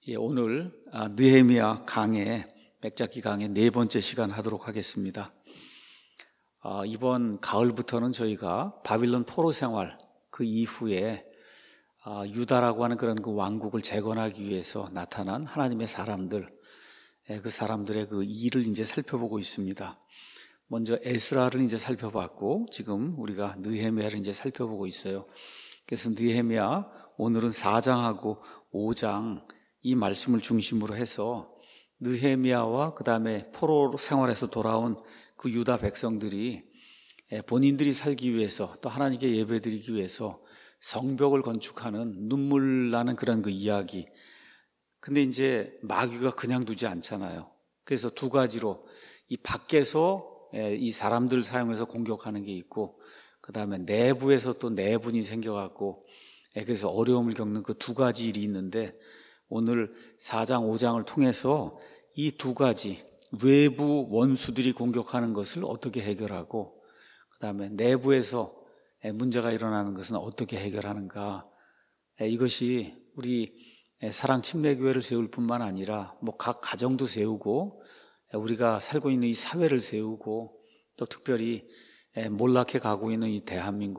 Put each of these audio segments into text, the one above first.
오늘 느헤미야 강의 맥잡기 강의 네 번째 시간 하도록 하겠습니다. 이번 가을부터는 저희가 바빌론 포로 생활 그 이후에 유다라고 하는 그런 그 왕국을 재건하기 위해서 나타난 하나님의 사람들, 그 사람들의 그 일을 이제 살펴보고 있습니다. 먼저 에스라를 이제 살펴봤고 지금 우리가 느헤미야를 이제 살펴보고 있어요. 그래서 느헤미야 오늘은 4장하고 5장 이 말씀을 중심으로 해서 느헤미야와 그 다음에 포로 생활에서 돌아온 그 유다 백성들이 본인들이 살기 위해서 또 하나님께 예배드리기 위해서 성벽을 건축하는 눈물 나는 그런 그 이야기. 근데 이제 마귀가 그냥 두지 않잖아요. 그래서 두 가지로 이 밖에서 이 사람들 사용해서 공격하는 게 있고 그 다음에 내부에서 또 내분이 생겨갖고 그래서 어려움을 겪는 그 두 가지 일이 있는데 오늘 4장 5장을 통해서 이 두 가지 외부 원수들이 공격하는 것을 어떻게 해결하고 그 다음에 내부에서 문제가 일어나는 것은 어떻게 해결하는가. 이것이 우리 사랑 침례교회를 세울 뿐만 아니라 각 가정도 세우고 우리가 살고 있는 이 사회를 세우고 또 특별히 몰락해 가고 있는 이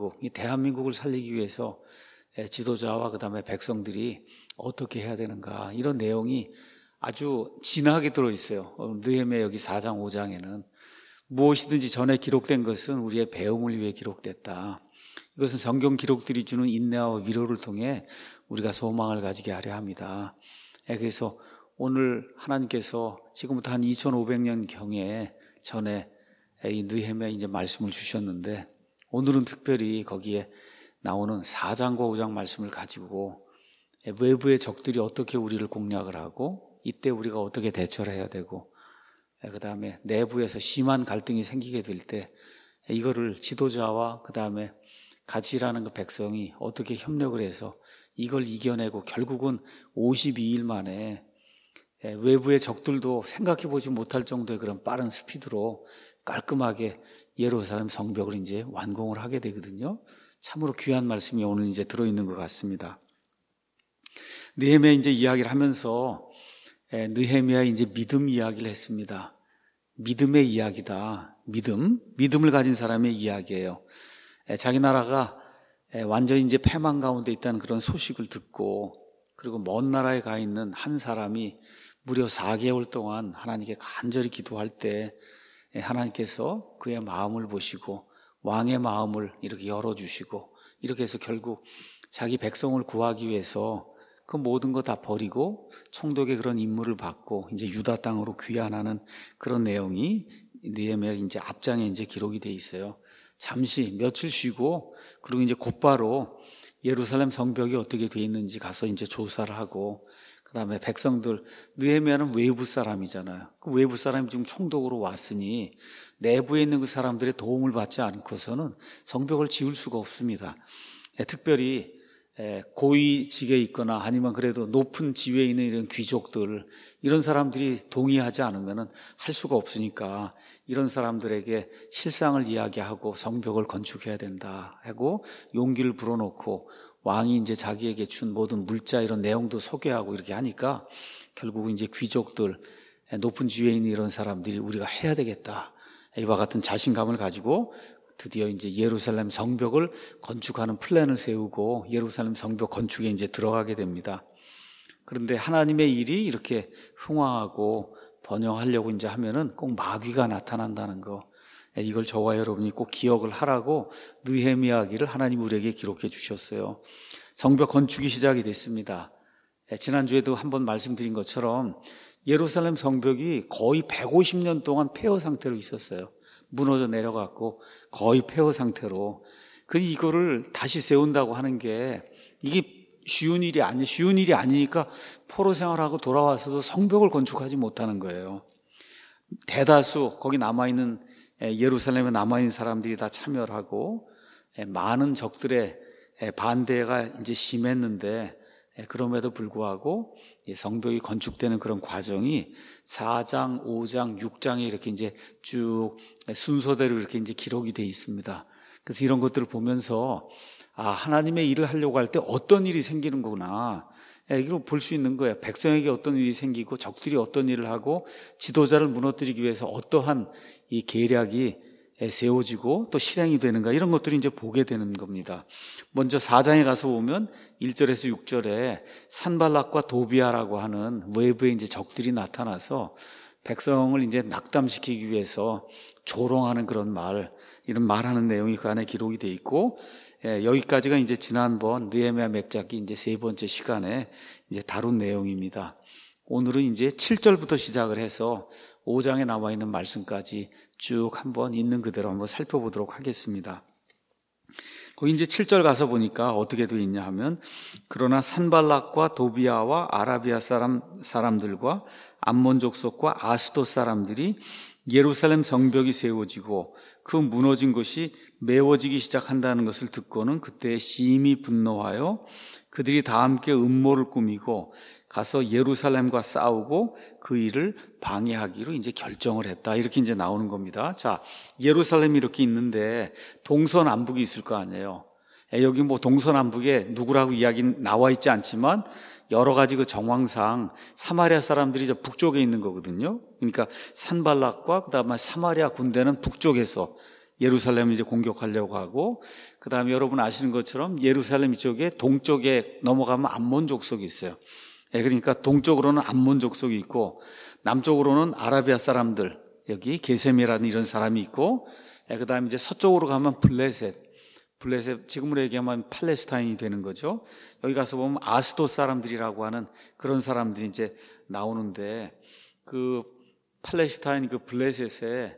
대한민국을 살리기 위해서 지도자와 그 다음에 백성들이 어떻게 해야 되는가, 이런 내용이 아주 진하게 들어있어요. 느헤미야 여기 4장 5장에는 무엇이든지 전에 기록된 것은 우리의 배움을 위해 기록됐다. 이것은 성경 기록들이 주는 인내와 위로를 통해 우리가 소망을 가지게 하려 합니다. 그래서 오늘 하나님께서 지금부터 한 2500년경에 전에 이 느헤미야 이제 말씀을 주셨는데 오늘은 특별히 거기에 나오는 4장과 5장 말씀을 가지고 외부의 적들이 어떻게 우리를 공략을 하고 이때 우리가 어떻게 대처를 해야 되고 그 다음에 내부에서 심한 갈등이 생기게 될 때 이거를 지도자와 그 다음에 같이 일하는 그 백성이 어떻게 협력을 해서 이걸 이겨내고 결국은 52일 만에 외부의 적들도 생각해보지 못할 정도의 그런 빠른 스피드로 깔끔하게 예루살렘 성벽을 이제 완공을 하게 되거든요. 참으로 귀한 말씀이 오늘 이제 들어있는 것 같습니다. 느헤미야 이제 이야기를 하면서 느헤미야 이제 믿음 이야기를 했습니다. 믿음의 이야기다. 믿음을 가진 사람의 이야기예요. 자기 나라가 완전히 이제 패망 가운데 있다는 그런 소식을 듣고 그리고 먼 나라에 가 있는 한 사람이 무려 4개월 동안 하나님께 간절히 기도할 때 하나님께서 그의 마음을 보시고 왕의 마음을 이렇게 열어주시고 이렇게 해서 결국 자기 백성을 구하기 위해서 그 모든 거 다 버리고 총독의 그런 임무를 받고 이제 유다 땅으로 귀환하는 그런 내용이 느헤미야 이제 앞장에 이제 기록이 돼 있어요. 잠시 며칠 쉬고 그리고 이제 곧바로 예루살렘 성벽이 어떻게 돼 있는지 가서 이제 조사를 하고 그 다음에 백성들, 느헤미야는 외부 사람이잖아요. 그 외부 사람이 지금 총독으로 왔으니 내부에 있는 그 사람들의 도움을 받지 않고서는 성벽을 지을 수가 없습니다. 특별히 고위직에 있거나 아니면 그래도 높은 지위에 있는 이런 귀족들, 이런 사람들이 동의하지 않으면 할 수가 없으니까 이런 사람들에게 실상을 이야기하고 성벽을 건축해야 된다 하고 용기를 불어넣고 왕이 이제 자기에게 준 모든 물자 이런 내용도 소개하고 이렇게 하니까 결국 이제 귀족들, 높은 지위에 있는 이런 사람들이 우리가 해야 되겠다, 이와 같은 자신감을 가지고 드디어 이제 예루살렘 성벽을 건축하는 플랜을 세우고 예루살렘 성벽 건축에 이제 들어가게 됩니다. 그런데 하나님의 일이 이렇게 흥황하고 번영하려고 이제 하면은 꼭 마귀가 나타난다는 거, 이걸 저와 여러분이 꼭 기억을 하라고 느헤미야기를 하나님 우리에게 기록해 주셨어요. 성벽 건축이 시작이 됐습니다. 지난주에도 한번 말씀드린 것처럼 예루살렘 성벽이 거의 150년 동안 폐허 상태로 있었어요. 무너져 내려갔고 거의 폐허 상태로. 이거를 다시 세운다고 하는 게 이게 쉬운 일이 아니니까 포로 생활하고 돌아와서도 성벽을 건축하지 못하는 거예요. 대다수 거기 남아있는 예루살렘에 남아있는 사람들이 다 참여를 하고 많은 적들의 반대가 이제 심했는데 그럼에도 불구하고 성벽이 건축되는 그런 과정이 4장, 5장, 6장에 이렇게 이제 쭉 순서대로 이렇게 이제 기록이 되어 있습니다. 그래서 이런 것들을 보면서 하나님의 일을 하려고 할 때 어떤 일이 생기는구나, 이걸 볼 수 있는 거예요. 백성에게 어떤 일이 생기고 적들이 어떤 일을 하고 지도자를 무너뜨리기 위해서 어떠한 이 계략이 세워지고 또 실행이 되는가, 이런 것들이 이제 보게 되는 겁니다. 먼저 4장에 가서 보면 1절에서 6절에 산발락과 도비아라고 하는 외부의 이제 적들이 나타나서 백성을 이제 낙담시키기 위해서 조롱하는 그런 이런 말하는 내용이 그 안에 기록이 돼 있고, 여기까지가 이제 지난번 느헤미야 맥잡기 이제 세 번째 시간에 이제 다룬 내용입니다. 오늘은 이제 7절부터 시작을 해서 5장에 나와 있는 말씀까지 쭉 한번 있는 그대로 한번 살펴보도록 하겠습니다. 거기 이제 7절 가서 보니까 어떻게 되어 있냐 하면, 그러나 산발락과 도비아와 아라비아 사람들과 암몬 족속과 아스돗 사람들이 예루살렘 성벽이 세워지고 그 무너진 것이 메워지기 시작한다는 것을 듣고는 그때 심히 분노하여 그들이 다 함께 음모를 꾸미고 가서 예루살렘과 싸우고 그 일을 방해하기로 이제 결정을 했다. 이렇게 이제 나오는 겁니다. 자, 예루살렘이 이렇게 있는데 동서남북이 있을 거 아니에요. 여기 뭐 동서남북에 누구라고 이야기는 나와 있지 않지만 여러 가지 그 정황상 사마리아 사람들이 저 북쪽에 있는 거거든요. 그러니까 산발락과 그다음에 사마리아 군대는 북쪽에서 예루살렘을 이제 공격하려고 하고, 그다음에 여러분 아시는 것처럼 예루살렘 이쪽에 동쪽에 넘어가면 암몬 족속이 있어요. 그러니까 동쪽으로는 암몬 족속이 있고 남쪽으로는 아라비아 사람들, 여기 게셈이라는 이런 사람이 있고, 그다음에 이제 서쪽으로 가면 블레셋, 지금으로 얘기하면 팔레스타인이 되는 거죠. 여기 가서 보면 아스돗 사람들이라고 하는 그런 사람들이 이제 나오는데, 그 팔레스타인 그 블레셋에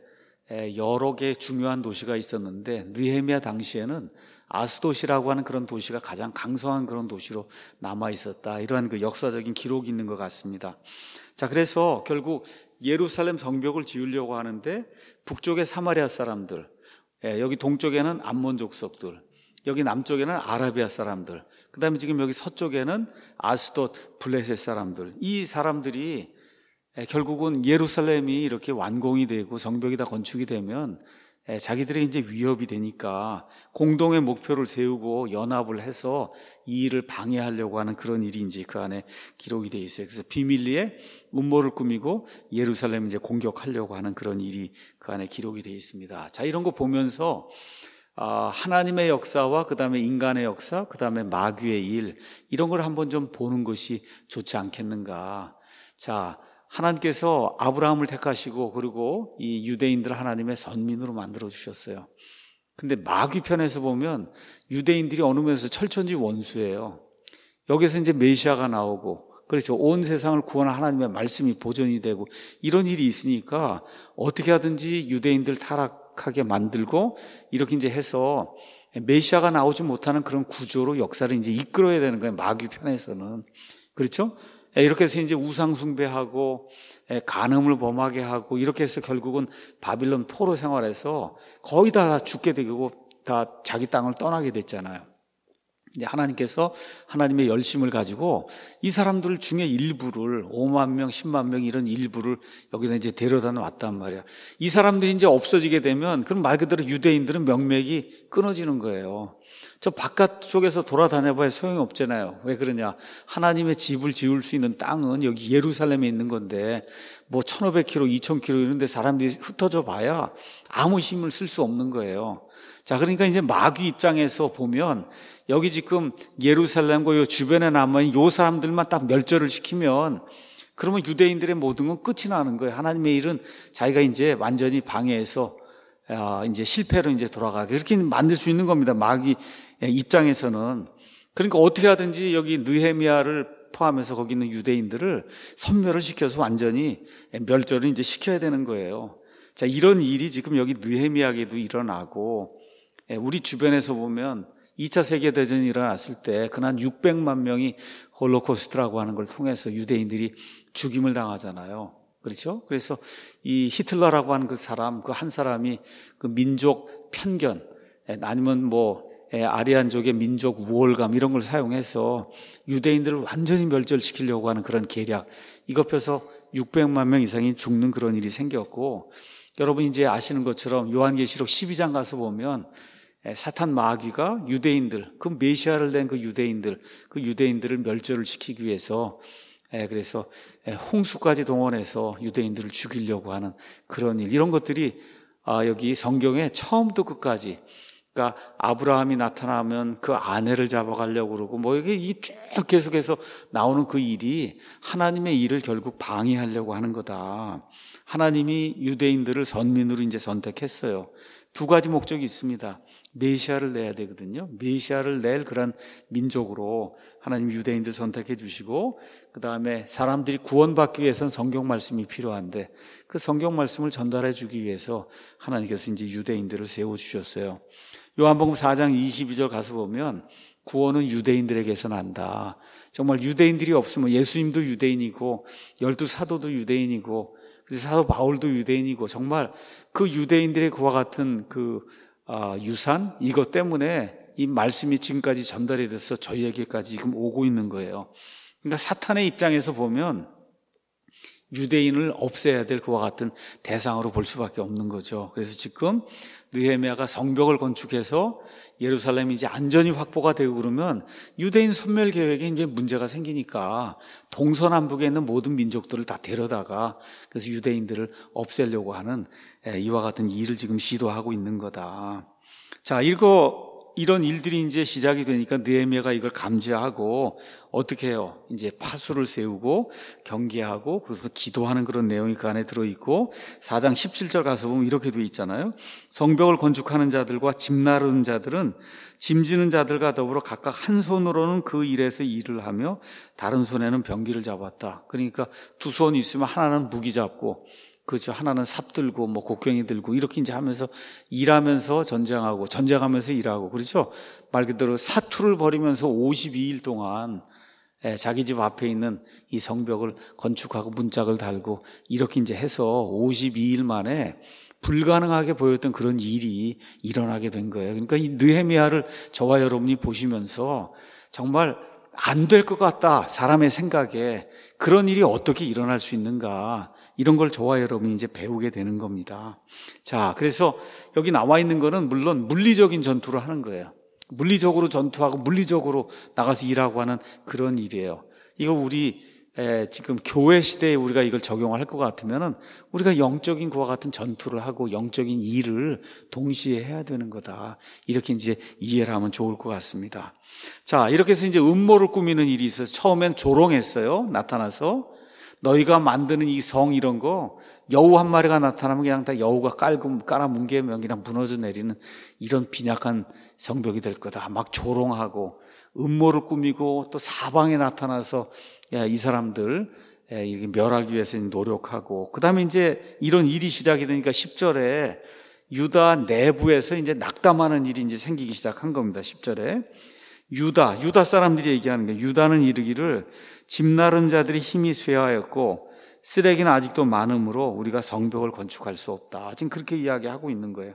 여러 개의 중요한 도시가 있었는데 느헤미야 당시에는 아스돗이라고 하는 그런 도시가 가장 강성한 그런 도시로 남아 있었다. 이러한 그 역사적인 기록이 있는 것 같습니다. 자, 그래서 결국 예루살렘 성벽을 지으려고 하는데 북쪽에 사마리아 사람들, 여기 동쪽에는 암몬 족속들, 여기 남쪽에는 아라비아 사람들, 그 다음에 지금 여기 서쪽에는 아스돗, 블레셋 사람들, 이 사람들이 결국은 예루살렘이 이렇게 완공이 되고 성벽이 다 건축이 되면 자기들의 이제 위협이 되니까 공동의 목표를 세우고 연합을 해서 이 일을 방해하려고 하는 그런 일이 이제 그 안에 기록이 되어 있어요. 그래서 비밀리에 음모를 꾸미고 예루살렘 이제 공격하려고 하는 그런 일이 그 안에 기록이 되어 있습니다. 자, 이런 거 보면서 하나님의 역사와 그 다음에 인간의 역사, 그 다음에 마귀의 일, 이런 걸 한번 좀 보는 것이 좋지 않겠는가. 자, 하나님께서 아브라함을 택하시고 그리고 이 유대인들을 하나님의 선민으로 만들어 주셨어요. 근데 마귀 편에서 보면 유대인들이 어느 면에서 철천지 원수예요. 여기서 이제 메시아가 나오고, 그래서 온 세상을 구원한 하나님의 말씀이 보존이 되고 이런 일이 있으니까 어떻게 하든지 유대인들 타락하게 만들고 이렇게 이제 해서 메시아가 나오지 못하는 그런 구조로 역사를 이제 이끌어야 되는 거예요. 마귀 편에서는. 그렇죠? 이렇게 해서 이제 우상 숭배하고 간음을 범하게 하고 이렇게 해서 결국은 바빌론 포로 생활에서 거의 다 죽게 되고 다 자기 땅을 떠나게 됐잖아요. 이제 하나님께서 하나님의 열심을 가지고 이 사람들 중에 일부를 5만 명, 10만 명 이런 일부를 여기서 이제 데려다 놨단 말이야. 이 사람들이 이제 없어지게 되면 그럼 말 그대로 유대인들은 명맥이 끊어지는 거예요. 저 바깥쪽에서 돌아다녀봐야 소용이 없잖아요. 왜 그러냐? 하나님의 집을 지을 수 있는 땅은 여기 예루살렘에 있는 건데 뭐 1500km, 2000km 이런 데 사람들이 흩어져 봐야 아무 힘을 쓸 수 없는 거예요. 자, 그러니까 이제 마귀 입장에서 보면 여기 지금 예루살렘과 요 주변에 남아있는 요 사람들만 딱 멸절을 시키면 그러면 유대인들의 모든 건 끝이 나는 거예요. 하나님의 일은 자기가 이제 완전히 방해해서 이제 실패로 이제 돌아가게 이렇게 만들 수 있는 겁니다. 마귀 입장에서는. 그러니까 어떻게 하든지 여기 느헤미야를 포함해서 거기 있는 유대인들을 섬멸을 시켜서 완전히 멸절을 이제 시켜야 되는 거예요. 자, 이런 일이 지금 여기 느헤미야에도 일어나고 우리 주변에서 보면 2차 세계대전이 일어났을 때 그난 600만 명이 홀로코스트라고 하는 걸 통해서 유대인들이 죽임을 당하잖아요. 그렇죠? 그래서 이 히틀러라고 하는 그 사람, 그 한 사람이 그 민족 편견, 아니면 뭐 아리안족의 민족 우월감 이런 걸 사용해서 유대인들을 완전히 멸절시키려고 하는 그런 계략, 이거 펴서 600만 명 이상이 죽는 그런 일이 생겼고, 여러분 이제 아시는 것처럼 요한계시록 12장 가서 보면 사탄 마귀가 유대인들, 그 메시아를 낸 그 유대인들을 멸절을 시키기 위해서 그래서 홍수까지 동원해서 유대인들을 죽이려고 하는 그런 일, 이런 것들이 여기 성경에 처음부터 끝까지, 그러니까 아브라함이 나타나면 그 아내를 잡아가려고 그러고 뭐 이게 쭉 계속해서 나오는 그 일이 하나님의 일을 결국 방해하려고 하는 거다. 하나님이 유대인들을 선민으로 이제 선택했어요. 두 가지 목적이 있습니다. 메시아를 내야 되거든요. 메시아를 낼 그런 민족으로 하나님 유대인들 선택해 주시고, 그 다음에 사람들이 구원받기 위해서는 성경 말씀이 필요한데 그 성경 말씀을 전달해 주기 위해서 하나님께서 이제 유대인들을 세워주셨어요. 요한복음 4장 22절 가서 보면 구원은 유대인들에게서 난다. 정말 유대인들이 없으면, 예수님도 유대인이고 12사도도 유대인이고 사도 바울도 유대인이고, 정말 그 유대인들의 그와 같은 그 유산, 이것 때문에 이 말씀이 지금까지 전달이 돼서 저희에게까지 지금 오고 있는 거예요. 그러니까 사탄의 입장에서 보면 유대인을 없애야 될 그와 같은 대상으로 볼 수밖에 없는 거죠. 그래서 지금 느헤미야가 성벽을 건축해서 예루살렘이 이제 안전이 확보가 되고 그러면 유대인 소멸 계획에 이제 문제가 생기니까 동서남북에 있는 모든 민족들을 다 데려다가 그래서 유대인들을 없애려고 하는 이와 같은 일을 지금 시도하고 있는 거다. 자, 이런 일들이 이제 시작이 되니까 느헤미야가 이걸 감지하고 어떻게 해요? 이제 파수를 세우고 경계하고 그래서 기도하는 그런 내용이 그 안에 들어있고, 4장 17절 가서 보면 이렇게 되어 있잖아요. 성벽을 건축하는 자들과 짐 나르는 자들은 짐 지는 자들과 더불어 각각 한 손으로는 그 일에서 일을 하며 다른 손에는 병기를 잡았다. 그러니까 두 손이 있으면 하나는 무기 잡고, 그렇죠. 하나는 삽 들고 뭐 곡괭이 들고 이렇게 이제 하면서 일하면서 전쟁하고 전쟁하면서 일하고, 그렇죠. 말 그대로 사투를 벌이면서 52일 동안 자기 집 앞에 있는 이 성벽을 건축하고 문짝을 달고 이렇게 이제 해서 52일 만에 불가능하게 보였던 그런 일이 일어나게 된 거예요. 그러니까 이 느헤미야를 저와 여러분이 보시면서 정말 안 될 것 같다, 사람의 생각에. 그런 일이 어떻게 일어날 수 있는가, 이런 걸 저와 여러분이 이제 배우게 되는 겁니다. 자, 그래서 여기 나와 있는 거는 물론 물리적인 전투를 하는 거예요. 물리적으로 전투하고 물리적으로 나가서 일하고 하는 그런 일이에요. 이거 우리 지금 교회 시대에 우리가 이걸 적용할 것 같으면은 우리가 영적인 그와 같은 전투를 하고 영적인 일을 동시에 해야 되는 거다. 이렇게 이제 이해를 하면 좋을 것 같습니다. 자, 이렇게 해서 이제 음모를 꾸미는 일이 있어서 처음엔 조롱했어요. 나타나서 너희가 만드는 이 성 이런 거 여우 한 마리가 나타나면 그냥 다 여우가 깔아 뭉개면 그냥 무너져 내리는 이런 빈약한 성벽이 될 거다. 막 조롱하고 음모를 꾸미고 또 사방에 나타나서 이 사람들 이렇게 멸하기 위해서 노력하고, 그 다음에 이제 이런 일이 시작이 되니까 10절에 유다 내부에서 이제 낙담하는 일이 이제 생기기 시작한 겁니다. 10절에 유다 사람들이 얘기하는 거예요. 유다는 이르기를 짐 나른 자들이 힘이 쇠하였고 쓰레기는 아직도 많으므로 우리가 성벽을 건축할 수 없다. 지금 그렇게 이야기하고 있는 거예요.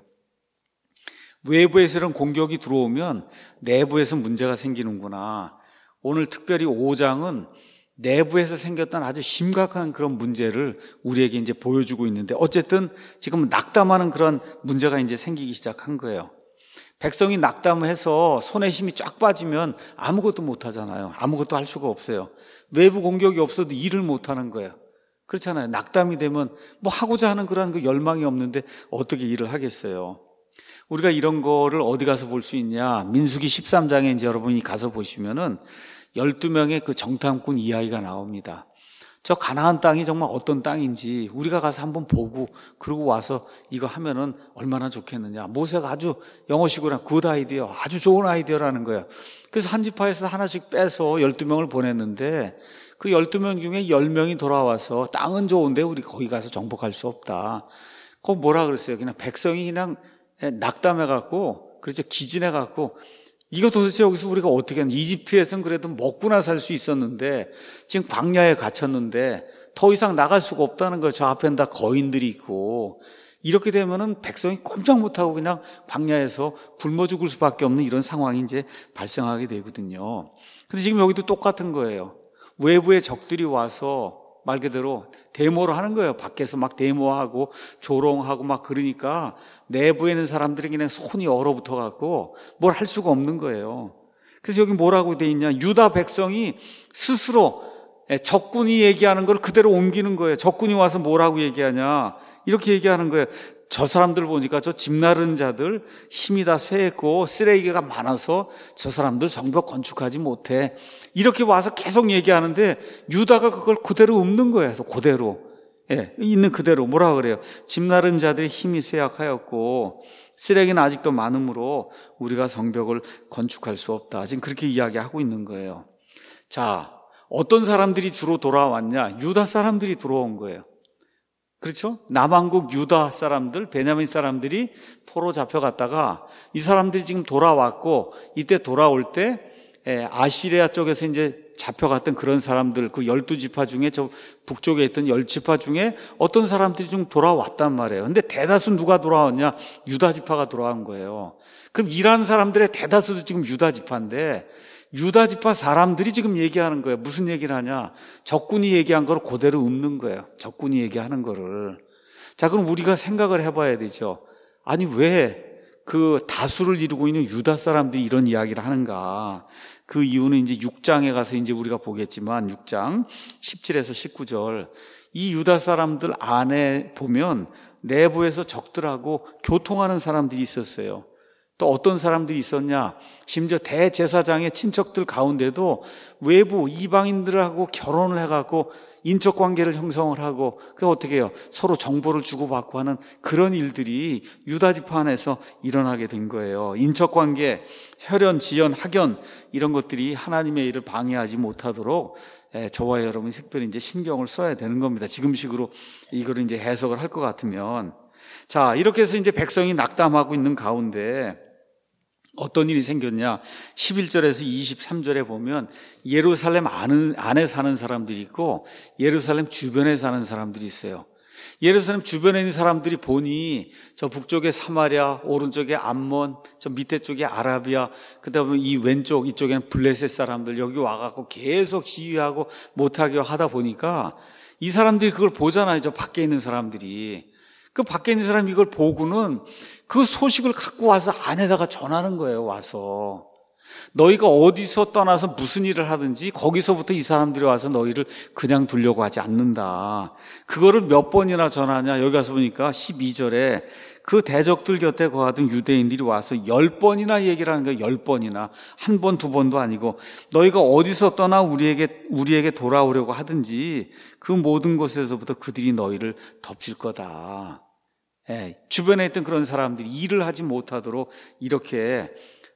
외부에서 이런 공격이 들어오면 내부에서 문제가 생기는구나. 오늘 특별히 5장은 내부에서 생겼던 아주 심각한 그런 문제를 우리에게 이제 보여주고 있는데, 어쨌든 지금 낙담하는 그런 문제가 이제 생기기 시작한 거예요. 백성이 낙담해서 손에 힘이 쫙 빠지면 아무것도 못 하잖아요. 아무것도 할 수가 없어요. 외부 공격이 없어도 일을 못 하는 거예요. 그렇잖아요. 낙담이 되면 뭐 하고자 하는 그런 그 열망이 없는데 어떻게 일을 하겠어요. 우리가 이런 거를 어디 가서 볼 수 있냐? 민수기 13장에 이제 여러분이 가서 보시면은 12명의 그 정탐꾼 이야기가 나옵니다. 저 가나안 땅이 정말 어떤 땅인지 우리가 가서 한번 보고 그러고 와서 이거 하면은 얼마나 좋겠느냐. 모세가 아주 영어식으로 굿 아이디어, 아주 좋은 아이디어라는 거예요. 그래서 한 지파에서 하나씩 빼서 12명을 보냈는데 그 12명 중에 10명이 돌아와서 땅은 좋은데 우리 거기 가서 정복할 수 없다. 그거 뭐라 그랬어요? 그냥 백성이 그냥 낙담해갖고, 그렇죠, 기진해갖고 이거 도대체 여기서 우리가 어떻게 하는, 이집트에서는 그래도 먹고나 살 수 있었는데 지금 광야에 갇혔는데 더 이상 나갈 수가 없다는 거예요. 저 앞에는 다 거인들이 있고, 이렇게 되면은 백성이 꼼짝 못하고 그냥 광야에서 굶어 죽을 수밖에 없는 이런 상황이 이제 발생하게 되거든요. 근데 지금 여기도 똑같은 거예요. 외부의 적들이 와서 말 그대로 데모를 하는 거예요. 밖에서 막 데모하고 조롱하고 막 그러니까 내부에 있는 사람들이 그냥 손이 얼어붙어 갖고 뭘 할 수가 없는 거예요. 그래서 여기 뭐라고 돼 있냐? 유다 백성이 스스로 적군이 얘기하는 걸 그대로 옮기는 거예요. 적군이 와서 뭐라고 얘기하냐? 이렇게 얘기하는 거예요. 저 사람들 보니까 저 집 나르는 자들 힘이 다 쇠했고 쓰레기가 많아서 저 사람들 성벽 건축하지 못해. 이렇게 와서 계속 얘기하는데 유다가 그걸 그대로 읊는 거예요. 그대로. 있는 그대로. 뭐라 그래요? 집 나르는 자들의 힘이 쇠약하였고 쓰레기는 아직도 많으므로 우리가 성벽을 건축할 수 없다. 지금 그렇게 이야기하고 있는 거예요. 자, 어떤 사람들이 주로 돌아왔냐? 유다 사람들이 돌아온 거예요. 그렇죠? 남왕국 유다 사람들, 베냐민 사람들이 포로 잡혀갔다가 이 사람들이 지금 돌아왔고 이때 돌아올 때 아시리아 쪽에서 이제 잡혀갔던 그런 사람들, 그 12지파 중에 저 북쪽에 있던 10지파 중에 어떤 사람들이 좀 돌아왔단 말이에요. 근데 대다수 누가 돌아왔냐? 유다 지파가 돌아온 거예요. 그럼 일하는 사람들의 대다수도 지금 유다 지파인데 유다 지파 사람들이 지금 얘기하는 거예요. 무슨 얘기를 하냐? 적군이 얘기한 걸 그대로 읊는 거예요. 적군이 얘기하는 거를. 자, 그럼 우리가 생각을 해봐야 되죠. 아니, 왜 그 다수를 이루고 있는 유다 사람들이 이런 이야기를 하는가? 그 이유는 이제 6장에 가서 이제 우리가 보겠지만 6장 17에서 19절 이 유다 사람들 안에 보면 내부에서 적들하고 교통하는 사람들이 있었어요. 또 어떤 사람들이 있었냐? 심지어 대제사장의 친척들 가운데도 외부 이방인들하고 결혼을 해갖고 인척관계를 형성을 하고 그 어떻게 해요? 서로 정보를 주고받고 하는 그런 일들이 유다 지파 안에서 일어나게 된 거예요. 인척관계, 혈연, 지연, 학연 이런 것들이 하나님의 일을 방해하지 못하도록 저와 여러분이 특별히 이제 신경을 써야 되는 겁니다. 지금식으로 이거를 이제 해석을 할 것 같으면. 자, 이렇게 해서 이제 백성이 낙담하고 있는 가운데 어떤 일이 생겼냐? 11절에서 23절에 보면 예루살렘 안에 사는 사람들이 있고 예루살렘 주변에 사는 사람들이 있어요. 예루살렘 주변에 있는 사람들이 보니 저 북쪽에 사마리아, 오른쪽에 암몬, 저 밑에 쪽에 아라비아, 그다음에 이 왼쪽 이쪽에는 블레셋 사람들 여기 와갖고 계속 시위하고 못하게 하다 보니까 이 사람들이 그걸 보잖아요. 저 밖에 있는 사람들이. 그 밖에 있는 사람이 이걸 보고는 그 소식을 갖고 와서 안에다가 전하는 거예요. 와서 너희가 어디서 떠나서 무슨 일을 하든지 거기서부터 이 사람들이 와서 너희를 그냥 두려고 하지 않는다. 그거를 몇 번이나 전하냐? 여기 가서 보니까 12절에 그 대적들 곁에 거하던 유대인들이 와서 10번이나 얘기를 하는 거예요. 10번이나. 한 번, 두 번도 아니고 너희가 어디서 떠나 우리에게 돌아오려고 하든지 그 모든 곳에서부터 그들이 너희를 덮칠 거다. 주변에 있던 그런 사람들이 일을 하지 못하도록 이렇게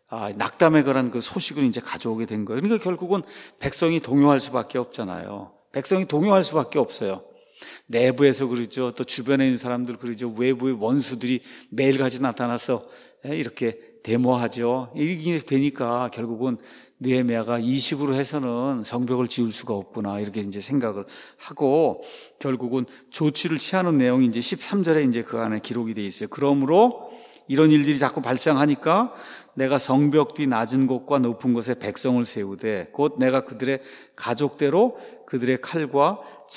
낙담에 관한 그 소식을 이제 가져오게 된 거예요. 그러니까 결국은 백성이 동요할 수밖에 없잖아요. 백성이 동요할 수밖에 없어요. 내부에서 그러죠. 또 주변에 있는 사람들 그러죠. 외부의 원수들이 매일같이 나타나서 이렇게 데모하죠. 이렇게 되니까 결국은 느헤미야가 이 식으로 해서는 성벽을 지을 수가 없구나 이렇게 이제 생각을 하고 결국은 조치를 취하는 내용이 이제 13절에 이제 그 안에 기록이 돼 있어요. 그러므로 이런 일들이 자꾸 발생하니까 내가 성벽 뒤 낮은 곳과 높은 곳에 백성을 세우되 곧 내가 그들의 가족대로 그들의 칼과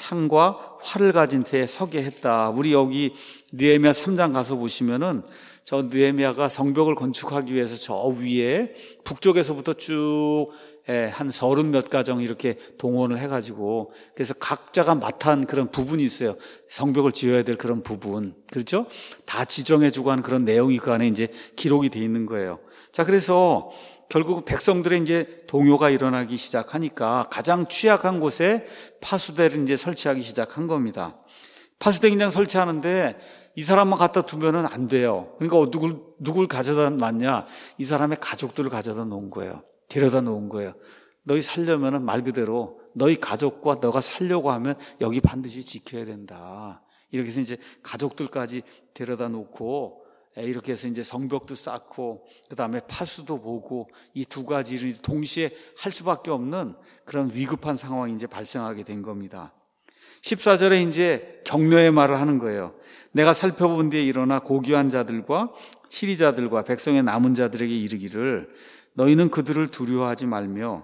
창과 활을 가진 채 서게 했다. 우리 여기 느헤미야 3장 가서 보시면은 저 느헤미야가 성벽을 건축하기 위해서 저 위에 북쪽에서부터 쭉 한 30몇 가정 이렇게 동원을 해가지고 그래서 각자가 맡은 그런 부분이 있어요. 성벽을 지어야 될 그런 부분. 그렇죠? 다 지정해주고 하는 그런 내용이 그 안에 이제 기록이 돼 있는 거예요. 자, 그래서 결국 백성들의 이제 동요가 일어나기 시작하니까 가장 취약한 곳에 파수대를 이제 설치하기 시작한 겁니다. 파수대 그냥 설치하는데 이 사람만 갖다 두면은 안 돼요. 그러니까 누굴 가져다 놨냐? 이 사람의 가족들을 가져다 놓은 거예요. 데려다 놓은 거예요. 너희 살려면은 말 그대로 너희 가족과 너가 살려고 하면 여기 반드시 지켜야 된다. 이렇게 해서 이제 가족들까지 데려다 놓고 이렇게 해서 이제 성벽도 쌓고 그다음에 파수도 보고 이 두 가지를 동시에 할 수밖에 없는 그런 위급한 상황이 이제 발생하게 된 겁니다. 14절에 이제 격려의 말을 하는 거예요. 내가 살펴본 뒤에 일어나 고귀한 자들과 치리자들과 백성의 남은 자들에게 이르기를 너희는 그들을 두려워하지 말며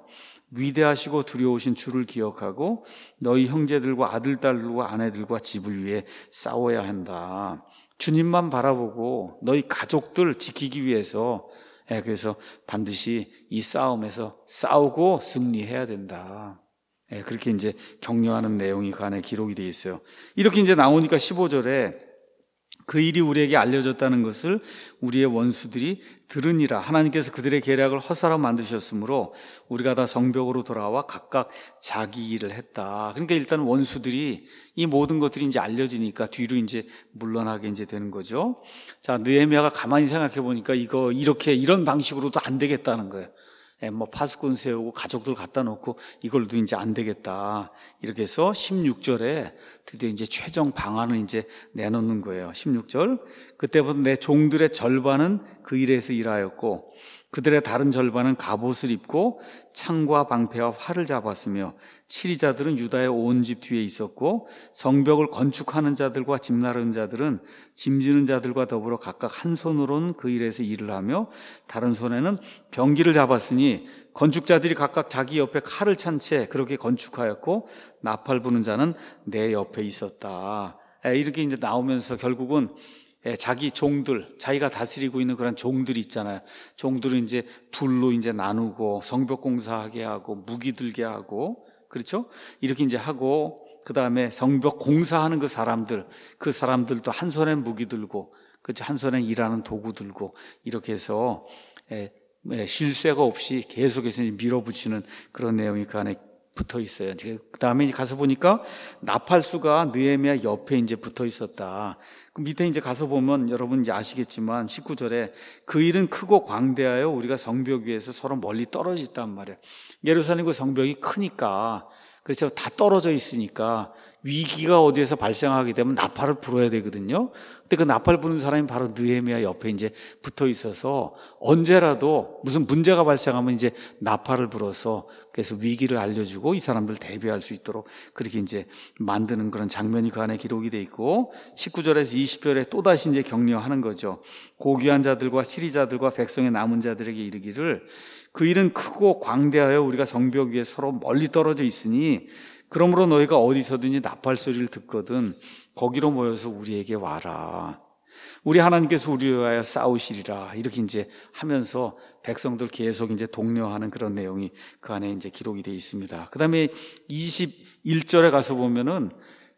위대하시고 두려우신 주를 기억하고 너희 형제들과 아들, 딸들과 아내들과 집을 위해 싸워야 한다. 주님만 바라보고 너희 가족들 지키기 위해서 그래서 반드시 이 싸움에서 싸우고 승리해야 된다. 그렇게 이제 격려하는 내용이 그 안에 기록이 되어 있어요. 이렇게 이제 나오니까 15절에 그 일이 우리에게 알려졌다는 것을 우리의 원수들이 들으니라. 하나님께서 그들의 계략을 헛사로 만드셨으므로 우리가 다 성벽으로 돌아와 각각 자기 일을 했다. 그러니까 일단 원수들이 이 모든 것들이 이제 알려지니까 뒤로 이제 물러나게 이제 되는 거죠. 자, 느헤미야가 가만히 생각해 보니까 이런 방식으로도 안 되겠다는 거예요. 파수꾼 세우고 가족들 갖다 놓고 이걸도 이제 안 되겠다. 이렇게 해서 16절에 드디어 이제 최종 방안을 이제 내놓는 거예요. 16절. 그때부터 내 종들의 절반은 그 일에서 일하였고 그들의 다른 절반은 갑옷을 입고 창과 방패와 활을 잡았으며 치리자들은 유다의 온 집 뒤에 있었고 성벽을 건축하는 자들과 집 나르는 자들은 짐 지는 자들과 더불어 각각 한 손으로는 그 일에서 일을 하며 다른 손에는 병기를 잡았으니 건축자들이 각각 자기 옆에 칼을 찬 채 그렇게 건축하였고 나팔 부는 자는 내 옆에 있었다. 이렇게 이제 나오면서 결국은 자기 종들, 자기가 다스리고 있는 그런 종들이 있잖아요. 종들은 이제 둘로 이제 나누고 성벽 공사하게 하고 무기 들게 하고 그렇죠? 이렇게 이제 하고 그 다음에 성벽 공사하는 그 사람들도 한 손에 무기 들고 그렇죠? 한 손에 일하는 도구 들고 이렇게 해서 쉴 새가 없이 계속해서 밀어붙이는 그런 내용이 그 안에 붙어 있어요. 그 다음에 가서 보니까 나팔수가 느헤미야 옆에 이제 붙어 있었다. 그 밑에 이제 가서 보면 여러분 이제 아시겠지만 19절에 그 일은 크고 광대하여 우리가 성벽 위에서 서로 멀리 떨어져 있단 말이에요. 예루살렘 그 성벽이 크니까 그렇죠. 다 떨어져 있으니까 위기가 어디에서 발생하게 되면 나팔을 불어야 되거든요. 근데 그 나팔 부는 사람이 바로 느헤미야 옆에 이제 붙어 있어서 언제라도 무슨 문제가 발생하면 이제 나팔을 불어서 그래서 위기를 알려주고 이 사람들 대비할 수 있도록 그렇게 이제 만드는 그런 장면이 그 안에 기록이 돼 있고 19절에서 20절에 또다시 이제 격려하는 거죠. 고귀한 자들과 치리자들과 백성의 남은 자들에게 이르기를 그 일은 크고 광대하여 우리가 성벽 위에 서로 멀리 떨어져 있으니 그러므로 너희가 어디서든지 나팔 소리를 듣거든 거기로 모여서 우리에게 와라. 우리 하나님께서 우리를 위하여 싸우시리라. 이렇게 이제 하면서 백성들 계속 이제 독려하는 그런 내용이 그 안에 이제 기록이 되어 있습니다. 그 다음에 21절에 가서 보면은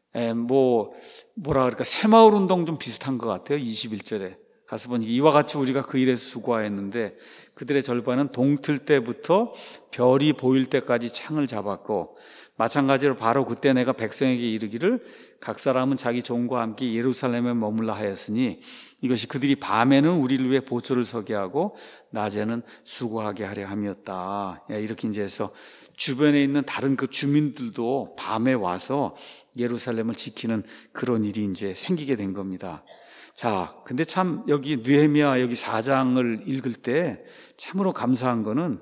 뭐라 그럴까 새마을 운동 좀 비슷한 것 같아요. 21절에 가서 보니 이와 같이 우리가 그 일에서 수고하였는데 그들의 절반은 동틀 때부터 별이 보일 때까지 창을 잡았고 마찬가지로 바로 그때 내가 백성에게 이르기를 각 사람은 자기 종과 함께 예루살렘에 머물라 하였으니 이것이 그들이 밤에는 우리를 위해 보초를 서게 하고 낮에는 수고하게 하려 함이었다. 이렇게 이제 해서 주변에 있는 다른 그 주민들도 밤에 와서 예루살렘을 지키는 그런 일이 이제 생기게 된 겁니다. 자, 근데 참 여기 느헤미야 여기 4장을 읽을 때 참으로 감사한 거는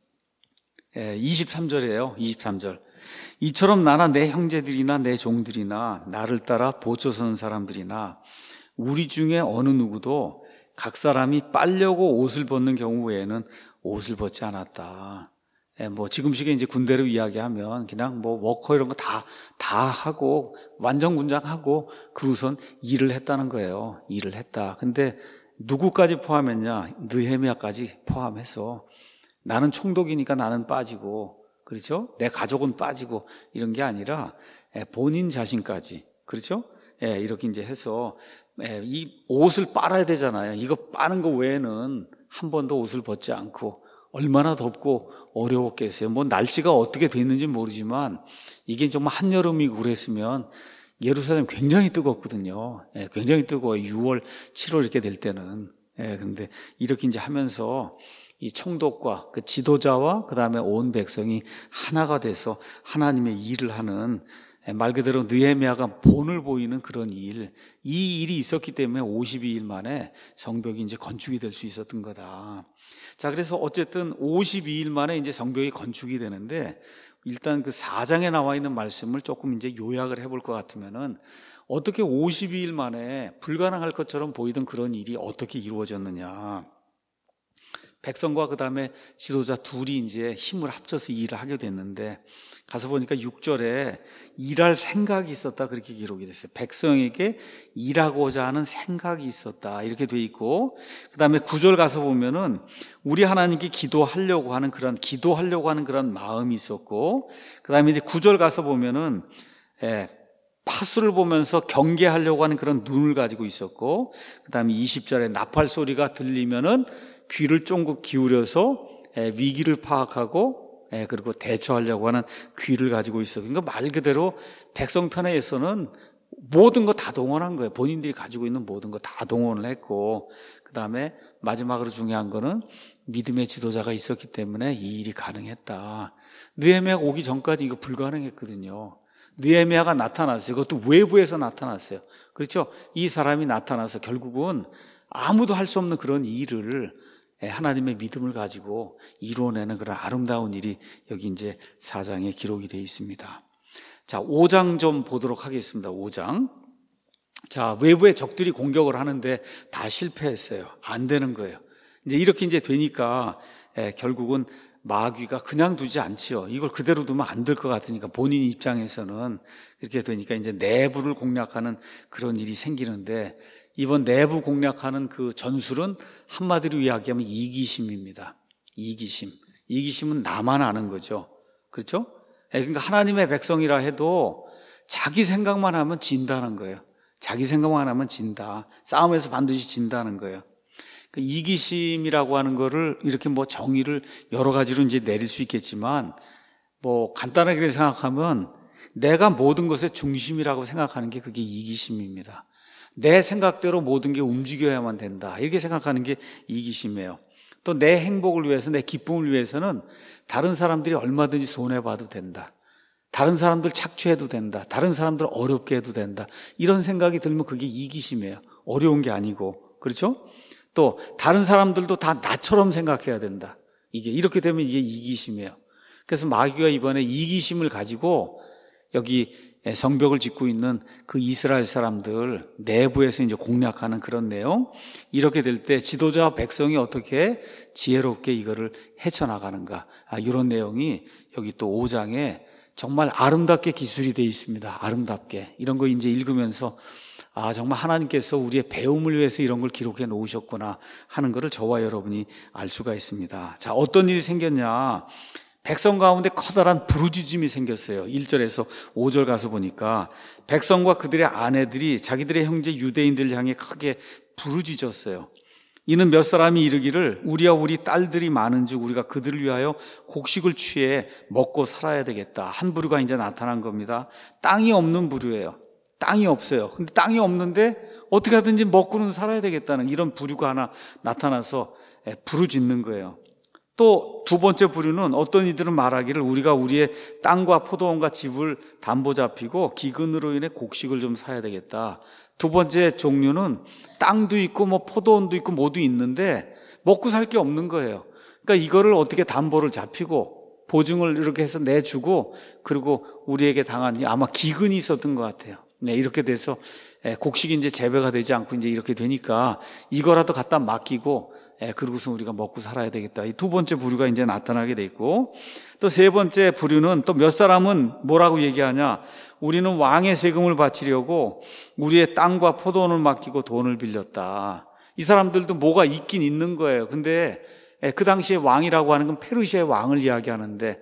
23절이에요. 23절. 이처럼 나나 내 형제들이나 내 종들이나 나를 따라 보초 서는 사람들이나 우리 중에 어느 누구도 각 사람이 빨려고 옷을 벗는 경우 외에는 옷을 벗지 않았다. 지금식에 이제 군대로 이야기하면 그냥 워커 이런 거 다 하고 완전 군장하고 그러고선 일을 했다는 거예요. 일을 했다. 근데 누구까지 포함했냐? 느헤미야까지 포함해서 나는 총독이니까 나는 빠지고 그렇죠? 내 가족은 빠지고 이런 게 아니라 본인 자신까지 그렇죠? 이렇게 이제 해서 이 옷을 빨아야 되잖아요. 이거 빠는 거 외에는 한 번도 옷을 벗지 않고 얼마나 덥고 어려웠겠어요. 날씨가 어떻게 됐는지 모르지만 이게 정말 한여름이고 그랬으면 예루살렘 굉장히 뜨겁거든요. 굉장히 뜨거워요. 6월, 7월 이렇게 될 때는. 근데 이렇게 이제 하면서 이 총독과 그 지도자와 그 다음에 온 백성이 하나가 돼서 하나님의 일을 하는 말 그대로 느헤미야가 본을 보이는 그런 일, 이 일이 있었기 때문에 52일 만에 성벽이 이제 건축이 될 수 있었던 거다. 자, 그래서 어쨌든 52일 만에 이제 성벽이 건축이 되는데 일단 그 4장에 나와 있는 말씀을 조금 이제 요약을 해볼 것 같으면은 어떻게 52일 만에 불가능할 것처럼 보이던 그런 일이 어떻게 이루어졌느냐. 백성과 그 다음에 지도자 둘이 이제 힘을 합쳐서 일을 하게 됐는데, 가서 보니까 6절에 일할 생각이 있었다 그렇게 기록이 됐어요. 백성에게 일하고자 하는 생각이 있었다 이렇게 돼 있고, 그 다음에 9절 가서 보면은 우리 하나님께 기도하려고 하는 그런 마음이 있었고, 그 다음에 이제 9절 가서 보면은 파수를 보면서 경계하려고 하는 그런 눈을 가지고 있었고, 그 다음에 20절에 나팔 소리가 들리면은 귀를 쫑긋 기울여서 위기를 파악하고 그리고 대처하려고 하는 귀를 가지고 있어. 그러니까 말 그대로 백성 편에서는 모든 거 다 동원한 거예요. 본인들이 가지고 있는 모든 거 다 동원을 했고, 그 다음에 마지막으로 중요한 거는 믿음의 지도자가 있었기 때문에 이 일이 가능했다. 느헤미야가 오기 전까지 이거 불가능했거든요. 느헤미야가 나타났어요. 그것도 외부에서 나타났어요. 그렇죠? 이 사람이 나타나서 결국은 아무도 할 수 없는 그런 일을 하나님의 믿음을 가지고 이루어내는 그런 아름다운 일이 여기 이제 4장에 기록이 되어 있습니다. 자, 5장 좀 보도록 하겠습니다. 5장. 자, 외부의 적들이 공격을 하는데 다 실패했어요. 안 되는 거예요. 이제 이렇게 이제 되니까 결국은 마귀가 그냥 두지 않지요. 이걸 그대로 두면 안 될 것 같으니까 본인 입장에서는 그렇게 되니까 이제 내부를 공략하는 그런 일이 생기는데, 이번 내부 공략하는 그 전술은 한마디로 이야기하면 이기심입니다. 이기심은 나만 아는 거죠. 그렇죠? 그러니까 하나님의 백성이라 해도 자기 생각만 하면 진다는 거예요. 자기 생각만 하면 진다. 싸움에서 반드시 진다는 거예요. 그 이기심이라고 하는 거를 이렇게 뭐 정의를 여러 가지로 이제 내릴 수 있겠지만, 뭐 간단하게 생각하면 내가 모든 것의 중심이라고 생각하는 게 그게 이기심입니다. 내 생각대로 모든 게 움직여야만 된다 이렇게 생각하는 게 이기심이에요. 또 내 행복을 위해서, 내 기쁨을 위해서는 다른 사람들이 얼마든지 손해봐도 된다, 다른 사람들 착취해도 된다, 다른 사람들 어렵게 해도 된다, 이런 생각이 들면 그게 이기심이에요. 어려운 게 아니고. 그렇죠? 또 다른 사람들도 다 나처럼 생각해야 된다, 이렇게 되면 이게 이기심이에요. 그래서 마귀가 이번에 이기심을 가지고 여기 성벽을 짓고 있는 그 이스라엘 사람들 내부에서 이제 공략하는 그런 내용, 이렇게 될 때 지도자와 백성이 어떻게 지혜롭게 이거를 헤쳐나가는가, 이런 내용이 여기 또 5장에 정말 아름답게 기술이 되어 있습니다. 아름답게. 이런 거 이제 읽으면서 정말 하나님께서 우리의 배움을 위해서 이런 걸 기록해 놓으셨구나 하는 것을 저와 여러분이 알 수가 있습니다. 자, 어떤 일이 생겼냐? 백성 가운데 커다란 부르짖음이 생겼어요. 1절에서 5절 가서 보니까 백성과 그들의 아내들이 자기들의 형제 유대인들을 향해 크게 부르짖었어요. 이는 몇 사람이 이르기를 우리와 우리 딸들이 많은즉 우리가 그들을 위하여 곡식을 취해 먹고 살아야 되겠다. 한 부류가 이제 나타난 겁니다. 땅이 없는 부류예요. 땅이 없어요. 근데 땅이 없는데 어떻게 하든지 먹고는 살아야 되겠다는 이런 부류가 하나 나타나서 부르짖는 거예요. 또 두 번째 부류는 어떤 이들은 말하기를 우리가 우리의 땅과 포도원과 집을 담보 잡히고 기근으로 인해 곡식을 좀 사야 되겠다. 두 번째 종류는 땅도 있고 뭐 포도원도 있고 모두 있는데 먹고 살 게 없는 거예요. 그러니까 이거를 어떻게 담보를 잡히고 보증을 이렇게 해서 내주고, 그리고 우리에게 당한 아마 기근이 있었던 것 같아요. 네, 이렇게 돼서 곡식이 이제 재배가 되지 않고 이제 이렇게 되니까 이거라도 갖다 맡기고 그러고서 우리가 먹고 살아야 되겠다. 이 두 번째 부류가 이제 나타나게 돼 있고, 또 세 번째 부류는 또 몇 사람은 뭐라고 얘기하냐? 우리는 왕의 세금을 바치려고 우리의 땅과 포도원을 맡기고 돈을 빌렸다. 이 사람들도 뭐가 있긴 있는 거예요. 근데 그 당시에 왕이라고 하는 건 페르시아의 왕을 이야기하는데,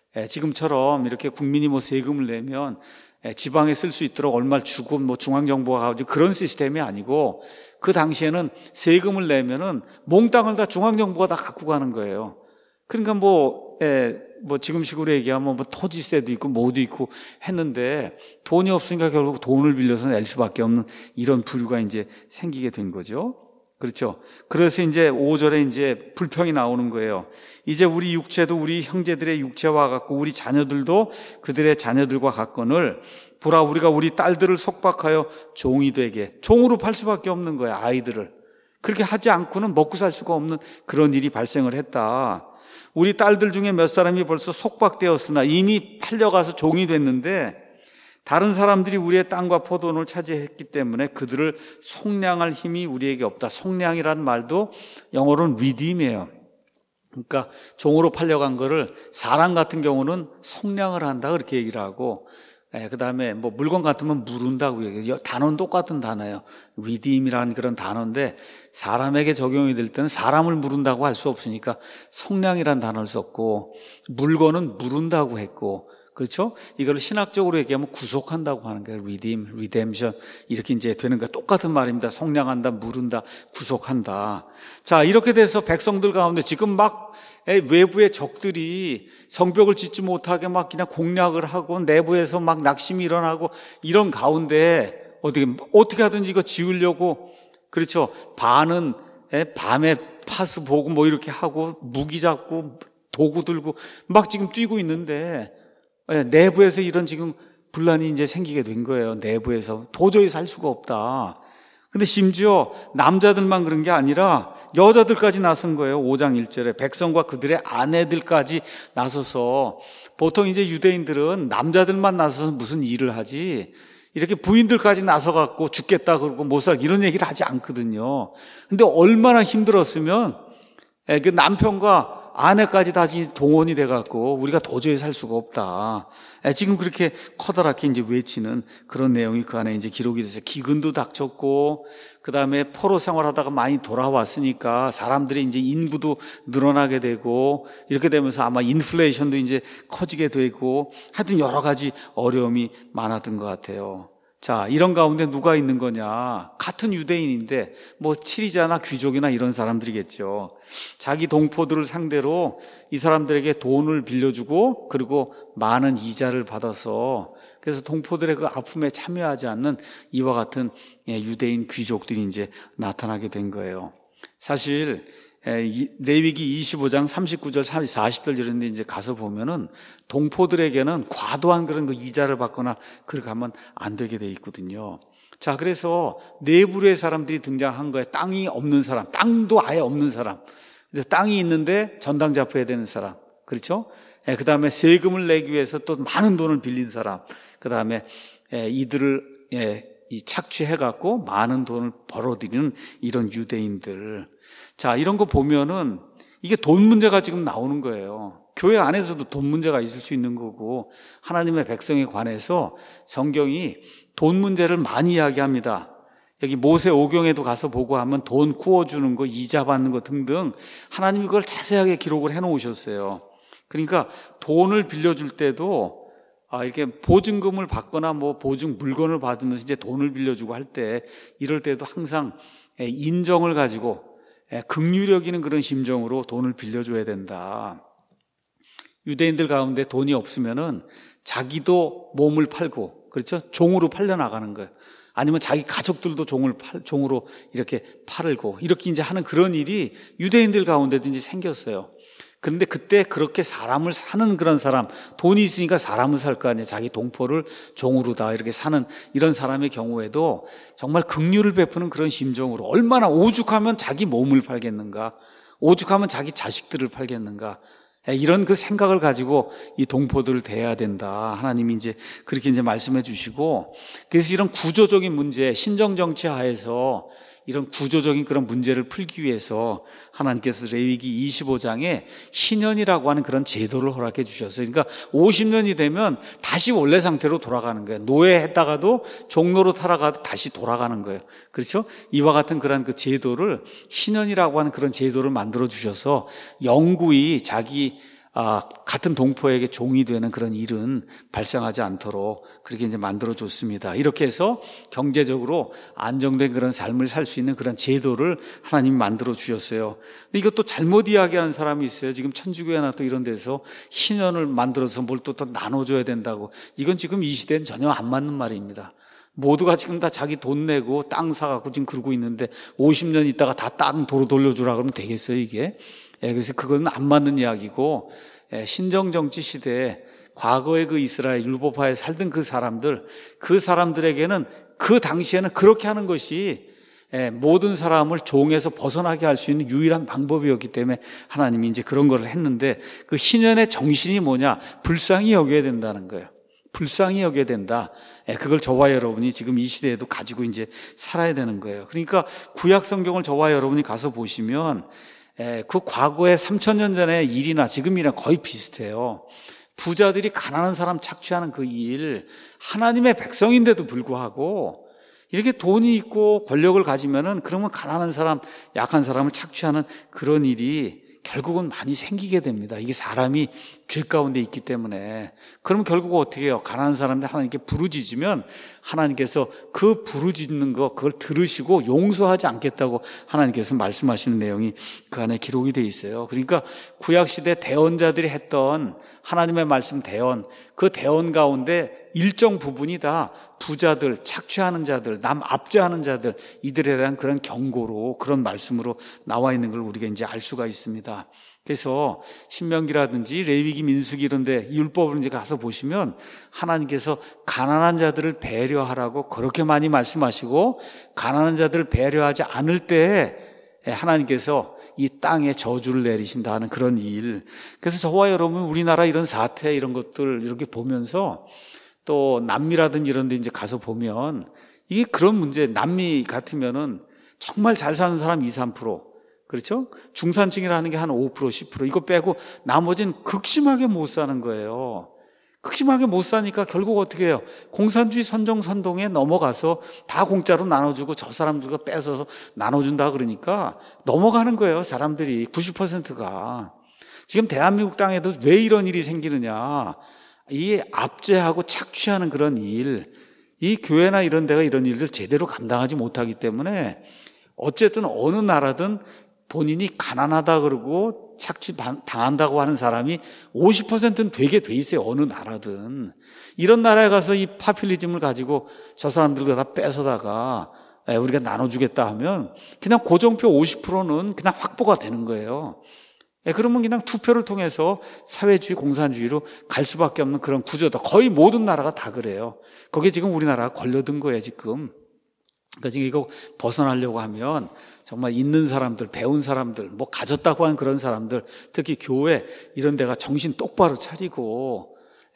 지금처럼 이렇게 국민이 뭐 세금을 내면 지방에 쓸 수 있도록 얼마를 주고 뭐 중앙정부가 가지고 그런 시스템이 아니고, 그 당시에는 세금을 내면은 몽땅을 다 중앙정부가 다 갖고 가는 거예요. 그러니까 뭐 지금식으로 얘기하면 뭐 토지세도 있고 뭐도 있고 했는데 돈이 없으니까 결국 돈을 빌려서 낼 수밖에 없는 이런 부류가 이제 생기게 된 거죠. 그렇죠. 그래서 이제 5절에 이제 불평이 나오는 거예요. 이제 우리 육체도 우리 형제들의 육체와 같고 우리 자녀들도 그들의 자녀들과 같거늘 보라, 우리가 우리 딸들을 속박하여 종이 되게, 종으로 팔 수밖에 없는 거예요. 아이들을 그렇게 하지 않고는 먹고 살 수가 없는 그런 일이 발생을 했다. 우리 딸들 중에 몇 사람이 벌써 속박되었으나 이미 팔려가서 종이 됐는데 다른 사람들이 우리의 땅과 포도원을 차지했기 때문에 그들을 속량할 힘이 우리에게 없다. 속량이라는 말도 영어로는 redeem이에요. 그러니까 종으로 팔려간 거를 사람 같은 경우는 속량을 한다 그렇게 얘기를 하고, 그다음에 뭐 물건 같으면 무른다고 얘기해요. 단어는 똑같은 단어예요. redeem이라는 그런 단어인데 사람에게 적용이 될 때는 사람을 무른다고 할 수 없으니까 속량이라는 단어를 썼고, 물건은 무른다고 했고, 그렇죠? 이걸 신학적으로 얘기하면 구속한다고 하는 거예요. redeem, redemption 이렇게 이제 되는 거 똑같은 말입니다. 속량한다, 무른다, 구속한다. 자, 이렇게 돼서 백성들 가운데 지금 막 외부의 적들이 성벽을 짓지 못하게 막 그냥 공략을 하고 내부에서 막 낙심이 일어나고 이런 가운데 어떻게 하든지 이거 지으려고, 그렇죠? 반은 밤에 파스 보고 뭐 이렇게 하고 무기 잡고 도구 들고 막 지금 뛰고 있는데 내부에서 이런 지금 분란이 이제 생기게 된 거예요. 내부에서 도저히 살 수가 없다. 근데 심지어 남자들만 그런 게 아니라 여자들까지 나선 거예요. 5장 1절에 백성과 그들의 아내들까지 나서서, 보통 이제 유대인들은 남자들만 나서서 무슨 일을 하지 이렇게 부인들까지 나서갖고 죽겠다 그러고 못 살 이런 얘기를 하지 않거든요. 근데 얼마나 힘들었으면 그 남편과 아내까지 다 동원이 돼갖고 우리가 도저히 살 수가 없다. 지금 그렇게 커다랗게 이제 외치는 그런 내용이 그 안에 이제 기록이 돼서 기근도 닥쳤고, 그 다음에 포로 생활하다가 많이 돌아왔으니까 사람들이 이제 인구도 늘어나게 되고, 이렇게 되면서 아마 인플레이션도 이제 커지게 되고, 하여튼 여러 가지 어려움이 많았던 것 같아요. 자, 이런 가운데 누가 있는 거냐? 같은 유대인인데 뭐 치리자나 귀족이나 이런 사람들이겠죠. 자기 동포들을 상대로 이 사람들에게 돈을 빌려주고 그리고 많은 이자를 받아서, 그래서 동포들의 그 아픔에 참여하지 않는 이와 같은 유대인 귀족들이 이제 나타나게 된 거예요. 사실 레위기 25장 39절 40절 이런 데 이제 가서 보면은 동포들에게는 과도한 그런 그 이자를 받거나 그렇게 하면 안 되게 돼 있거든요. 자, 그래서 내부의 사람들이 등장한 거예요. 땅이 없는 사람, 땅도 아예 없는 사람. 그래서 땅이 있는데 전당 잡혀야 되는 사람. 그렇죠? 그 다음에 세금을 내기 위해서 또 많은 돈을 빌린 사람. 그 다음에 이들을 착취해갖고 많은 돈을 벌어들이는 이런 유대인들. 자, 이런 거 보면은 이게 돈 문제가 지금 나오는 거예요. 교회 안에서도 돈 문제가 있을 수 있는 거고, 하나님의 백성에 관해서 성경이 돈 문제를 많이 이야기합니다. 여기 모세 오경에도 가서 보고 하면 돈 구워주는 거, 이자 받는 거 등등 하나님이 그걸 자세하게 기록을 해놓으셨어요. 그러니까 돈을 빌려줄 때도 이렇게 보증금을 받거나 뭐 보증 물건을 받으면서 이제 돈을 빌려주고 할 때, 이럴 때도 항상 인정을 가지고 긍휼히 여기는 그런 심정으로 돈을 빌려줘야 된다. 유대인들 가운데 돈이 없으면은 자기도 몸을 팔고, 그렇죠? 종으로 팔려 나가는 거예요. 아니면 자기 가족들도 종으로 이렇게 팔고, 이렇게 이제 하는 그런 일이 유대인들 가운데도 이제 생겼어요. 그런데 그때 그렇게 사람을 사는 그런 사람, 돈이 있으니까 사람을 살 거 아니에요. 자기 동포를 종으로 다 이렇게 사는 이런 사람의 경우에도 정말 긍휼을 베푸는 그런 심정으로, 얼마나 오죽하면 자기 몸을 팔겠는가, 오죽하면 자기 자식들을 팔겠는가, 이런 그 생각을 가지고 이 동포들을 대해야 된다. 하나님이 이제 그렇게 이제 말씀해 주시고, 그래서 이런 구조적인 문제, 신정 정치 하에서 이런 구조적인 그런 문제를 풀기 위해서 하나님께서 레위기 25장에 희년이라고 하는 그런 제도를 허락해 주셨어요. 그러니까 50년이 되면 다시 원래 상태로 돌아가는 거예요. 노예했다가도 종로로 타라가도 다시 돌아가는 거예요. 그렇죠? 이와 같은 그런 그 제도를, 희년이라고 하는 그런 제도를 만들어 주셔서 영구히 자기 같은 동포에게 종이 되는 그런 일은 발생하지 않도록 그렇게 이제 만들어줬습니다. 이렇게 해서 경제적으로 안정된 그런 삶을 살 수 있는 그런 제도를 하나님이 만들어주셨어요. 근데 이것도 잘못 이야기하는 사람이 있어요. 지금 천주교회나 또 이런 데서 희년을 만들어서 뭘 또 나눠줘야 된다고. 이건 지금 이 시대엔 전혀 안 맞는 말입니다. 모두가 지금 다 자기 돈 내고 땅 사갖고 지금 그러고 있는데 50년 있다가 다 땅 도로 돌려주라 그러면 되겠어요, 이게? 그래서 그건 안 맞는 이야기고, 신정정치 시대에 과거의 그 이스라엘 율법하에 살던 그 사람들에게는 그 당시에는 그렇게 하는 것이 모든 사람을 종에서 벗어나게 할 수 있는 유일한 방법이었기 때문에 하나님이 이제 그런 걸 했는데, 그 희년의 정신이 뭐냐? 불쌍히 여겨야 된다는 거예요. 불쌍히 여겨야 된다. 그걸 저와 여러분이 지금 이 시대에도 가지고 이제 살아야 되는 거예요. 그러니까 구약 성경을 저와 여러분이 가서 보시면 그 과거에 3000년 전의 일이나 지금이랑 거의 비슷해요. 부자들이 가난한 사람 착취하는 그 일, 하나님의 백성인데도 불구하고 이렇게 돈이 있고 권력을 가지면은 그러면 가난한 사람, 약한 사람을 착취하는 그런 일이 결국은 많이 생기게 됩니다. 이게 사람이 죄 가운데 있기 때문에. 그럼 결국 어떻게 해요? 가난한 사람들 하나님께 부르짖으면 하나님께서 그 부르짖는 거 그걸 들으시고 용서하지 않겠다고 하나님께서 말씀하시는 내용이 그 안에 기록이 돼 있어요. 그러니까 구약시대 대언자들이 했던 하나님의 말씀 대언, 그 대언 가운데 일정 부분이 다 부자들, 착취하는 자들, 남 압제하는 자들, 이들에 대한 그런 경고로, 그런 말씀으로 나와 있는 걸 우리가 이제 알 수가 있습니다. 그래서 신명기라든지 레위기, 민수기 이런 데 율법을 이제 가서 보시면 하나님께서 가난한 자들을 배려하라고 그렇게 많이 말씀하시고, 가난한 자들을 배려하지 않을 때에 하나님께서 이 땅에 저주를 내리신다 하는 그런 일. 그래서 저와 여러분 우리나라 이런 사태 이런 것들 이렇게 보면서 또 남미라든지 이런 데 이제 가서 보면 이게 그런 문제, 남미 같으면은 정말 잘 사는 사람 2, 3%, 그렇죠? 중산층이라는 게 한 5%, 10% 이거 빼고 나머지는 극심하게 못 사는 거예요. 극심하게 못 사니까 결국 어떻게 해요? 공산주의 선정선동에 넘어가서 다 공짜로 나눠주고 저 사람들과 뺏어서 나눠준다 그러니까 넘어가는 거예요. 사람들이 90%가. 지금 대한민국 땅에도 왜 이런 일이 생기느냐, 이 압제하고 착취하는 그런 일, 이 교회나 이런 데가 이런 일들 제대로 감당하지 못하기 때문에 어쨌든 어느 나라든 본인이 가난하다 그러고 착취 당한다고 하는 사람이 50%는 되게 돼 있어요. 어느 나라든. 이런 나라에 가서 이 파퓰리즘을 가지고 저 사람들과 다 뺏어다가 우리가 나눠주겠다 하면 그냥 고정표 50%는 그냥 확보가 되는 거예요. 그러면 그냥 투표를 통해서 사회주의, 공산주의로 갈 수밖에 없는 그런 구조다. 거의 모든 나라가 다 그래요. 거기에 지금 우리나라가 걸려든 거예요, 지금. 그러니까 지금 이거 벗어나려고 하면 정말 있는 사람들, 배운 사람들, 뭐 가졌다고 하는 그런 사람들, 특히 교회 이런 데가 정신 똑바로 차리고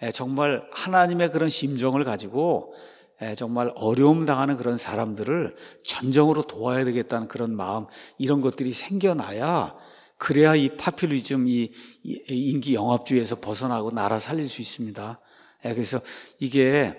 정말 하나님의 그런 심정을 가지고 정말 어려움 당하는 그런 사람들을 전정으로 도와야 되겠다는 그런 마음, 이런 것들이 생겨나야, 그래야 이 파퓰리즘, 이 인기 영합주의에서 벗어나고 나라 살릴 수 있습니다. 그래서 이게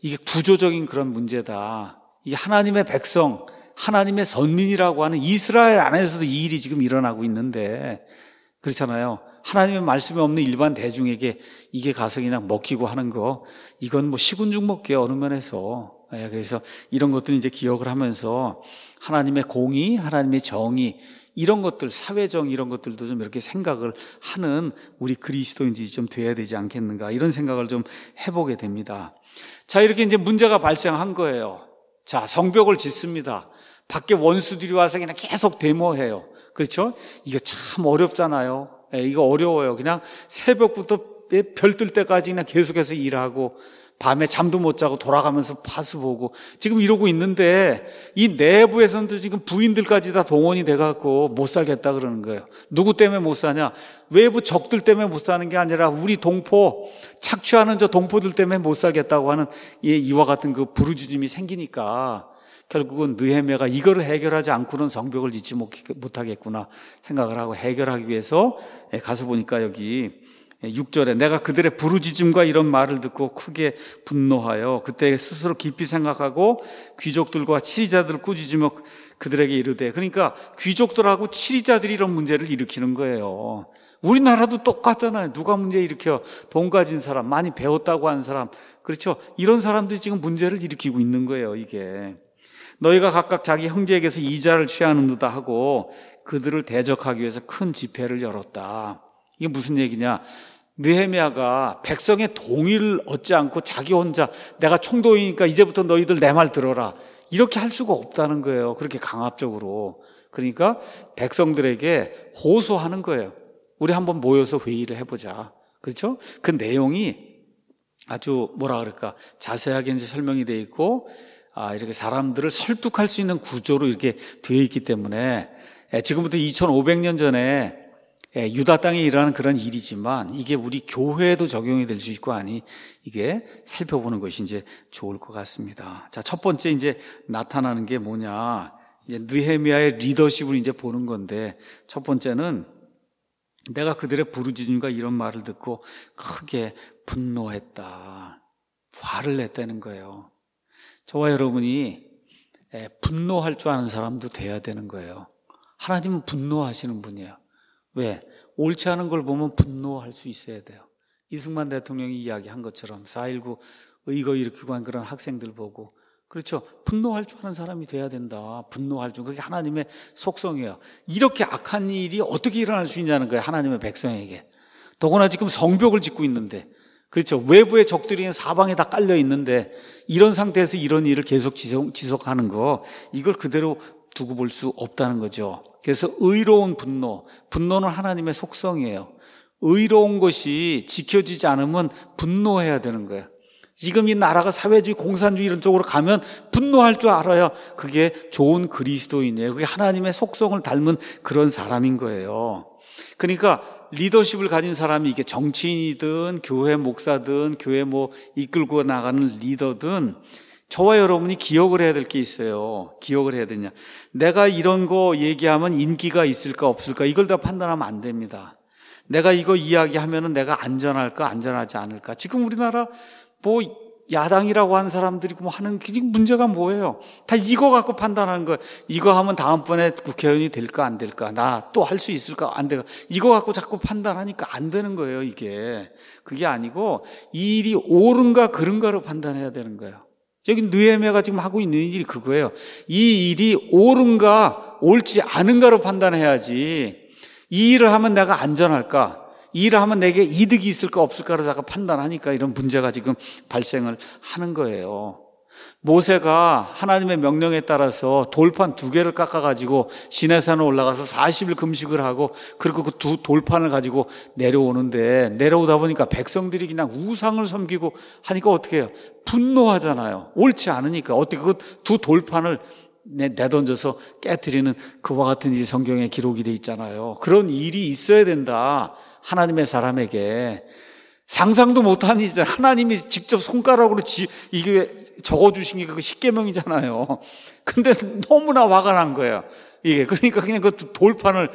구조적인 그런 문제다. 이게 하나님의 백성, 하나님의 선민이라고 하는 이스라엘 안에서도 이 일이 지금 일어나고 있는데, 그렇잖아요. 하나님의 말씀이 없는 일반 대중에게 이게 가서 그냥 먹히고 하는 거, 이건 뭐 식은죽 먹기에 어느 면에서. 그래서 이런 것들 이제 기억을 하면서 하나님의 공의, 하나님의 정의, 이런 것들, 사회정 이런 것들도 좀 이렇게 생각을 하는 우리 그리스도인들이 좀 돼야 되지 않겠는가, 이런 생각을 좀 해보게 됩니다. 자, 이렇게 이제 문제가 발생한 거예요. 자, 성벽을 짓습니다. 밖에 원수들이 와서 그냥 계속 데모해요. 그렇죠? 이거 참 어렵잖아요. 이거 어려워요. 그냥 새벽부터 별 뜰 때까지 그냥 계속해서 일하고 밤에 잠도 못 자고 돌아가면서 파수 보고 지금 이러고 있는데, 이 내부에서는 지금 부인들까지 다 동원이 돼갖고 못 살겠다 그러는 거예요. 누구 때문에 못 사냐? 외부 적들 때문에 못 사는 게 아니라 우리 동포, 착취하는 저 동포들 때문에 못 살겠다고 하는 이와 같은 그 부르짖음이 생기니까 결국은 느헤미야가 이거를 해결하지 않고는 성벽을 짓지 못하겠구나 생각을 하고 해결하기 위해서 가서 보니까 여기 6절에 내가 그들의 부르짖음과 이런 말을 듣고 크게 분노하여 그때 스스로 깊이 생각하고 귀족들과 치리자들을 꾸짖으며 그들에게 이르되, 그러니까 귀족들하고 치리자들이 이런 문제를 일으키는 거예요. 우리나라도 똑같잖아요. 누가 문제 일으켜? 돈 가진 사람, 많이 배웠다고 하는 사람, 그렇죠? 이런 사람들이 지금 문제를 일으키고 있는 거예요. 이게 너희가 각각 자기 형제에게서 이자를 취하는도다 하고 그들을 대적하기 위해서 큰 집회를 열었다. 이게 무슨 얘기냐? 느헤미야가 백성의 동의를 얻지 않고 자기 혼자 내가 총독이니까 이제부터 너희들 내 말 들어라, 이렇게 할 수가 없다는 거예요. 그렇게 강압적으로. 그러니까 백성들에게 호소하는 거예요. 우리 한번 모여서 회의를 해보자. 그렇죠? 그 내용이 아주 뭐라 그럴까, 자세하게 이제 설명이 되어 있고, 이렇게 사람들을 설득할 수 있는 구조로 이렇게 되어 있기 때문에 지금부터 2500년 전에 유다 땅에 일어나는 그런 일이지만 이게 우리 교회에도 적용이 될 수 있고 하니 이게 살펴보는 것이 이제 좋을 것 같습니다. 자, 첫 번째 이제 나타나는 게 뭐냐? 이제 느헤미야의 리더십을 이제 보는 건데, 첫 번째는 내가 그들의 부르짖음과 이런 말을 듣고 크게 분노했다. 화를 냈다는 거예요. 저와 여러분이 분노할 줄 아는 사람도 돼야 되는 거예요. 하나님은 분노하시는 분이에요. 왜? 옳지 않은 걸 보면 분노할 수 있어야 돼요. 이승만 대통령이 이야기한 것처럼 4.19 의거 일으키고 한 그런 학생들 보고, 그렇죠, 분노할 줄 아는 사람이 돼야 된다. 분노할 줄, 그게 하나님의 속성이에요. 이렇게 악한 일이 어떻게 일어날 수 있냐는 거예요, 하나님의 백성에게. 더구나 지금 성벽을 짓고 있는데, 그렇죠, 외부의 적들이 사방에 다 깔려 있는데 이런 상태에서 이런 일을 계속 지속하는 거, 이걸 그대로 두고 볼 수 없다는 거죠. 그래서 의로운 분노는 하나님의 속성이에요. 의로운 것이 지켜지지 않으면 분노해야 되는 거예요. 지금 이 나라가 사회주의, 공산주의 이런 쪽으로 가면 분노할 줄 알아야 그게 좋은 그리스도인이에요. 그게 하나님의 속성을 닮은 그런 사람인 거예요. 그러니까 리더십을 가진 사람이, 이게 정치인이든 교회 목사든 교회 이끌고 나가는 리더든, 저와 여러분이 기억을 해야 될 게 있어요. 기억을 해야 되냐, 내가 이런 거 얘기하면 인기가 있을까 없을까, 이걸 다 판단하면 안 됩니다. 내가 이거 이야기하면 내가 안전할까 안전하지 않을까. 지금 우리나라 야당이라고 하는 사람들이 하는 문제가 뭐예요? 다 이거 갖고 판단하는 거예요. 이거 하면 다음번에 국회의원이 될까 안 될까, 나 또 할 수 있을까 안 될까, 이거 갖고 자꾸 판단하니까 안 되는 거예요. 이게 그게 아니고 이 일이 옳은가 그른가로 판단해야 되는 거예요. 여기 느헤미야가 지금 하고 있는 일이 그거예요. 이 일이 옳은가 옳지 않은가로 판단해야지, 이 일을 하면 내가 안전할까, 이 일을 하면 내게 이득이 있을까 없을까를 자꾸 판단하니까 이런 문제가 지금 발생을 하는 거예요. 모세가 하나님의 명령에 따라서 돌판 2개를 깎아가지고 시내산에 올라가서 40일 금식을 하고, 그리고 그 두 돌판을 가지고 내려오는데, 내려오다 보니까 백성들이 그냥 우상을 섬기고 하니까 어떻게 해요? 분노하잖아요. 옳지 않으니까. 어떻게 그 두 돌판을 내던져서 깨트리는 그와 같은 일이 성경에 기록이 돼 있잖아요. 그런 일이 있어야 된다. 하나님의 사람에게 상상도 못한 일이잖아요. 하나님이 직접 손가락으로 이게 적어주신 게 그 십계명이잖아요. 근데 너무나 화가 난 거예요. 이게 그러니까 그냥 그 돌판을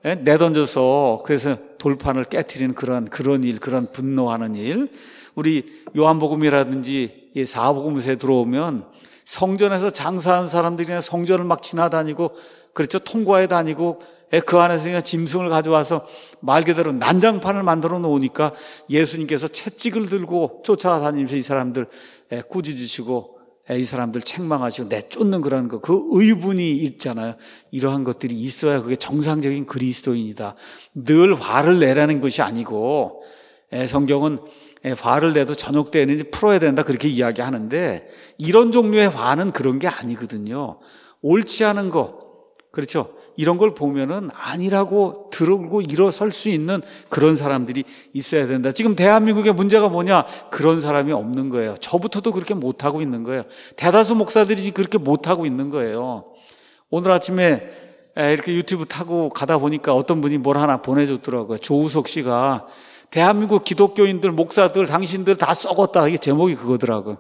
내던져서, 그래서 돌판을 깨트리는 그런 일, 그런 분노하는 일. 우리 요한복음이라든지 사복음서에 들어오면 성전에서 장사하는 사람들이나 성전을 막 지나다니고, 그렇죠, 통과해 다니고, 그 안에서 그냥 짐승을 가져와서 말 그대로 난장판을 만들어 놓으니까 예수님께서 채찍을 들고 쫓아다니면서 이 사람들 꾸짖으시고, 이 사람들 책망하시고 내쫓는 그런 거, 그 의분이 있잖아요. 이러한 것들이 있어야 그게 정상적인 그리스도인이다. 늘 화를 내라는 것이 아니고, 성경은 화를 내도 저녁 때는 풀어야 된다 그렇게 이야기하는데, 이런 종류의 화는 그런 게 아니거든요. 옳지 않은 거, 그렇죠, 이런 걸 보면은 아니라고 들고 일어설 수 있는 그런 사람들이 있어야 된다. 지금 대한민국의 문제가 뭐냐? 그런 사람이 없는 거예요. 저부터도 그렇게 못하고 있는 거예요. 대다수 목사들이 그렇게 못하고 있는 거예요. 오늘 아침에 이렇게 유튜브 타고 가다 보니까 어떤 분이 뭘 하나 보내줬더라고요. 조우석 씨가 대한민국 기독교인들, 목사들, 당신들 다 썩었다. 이게 제목이 그거더라고요.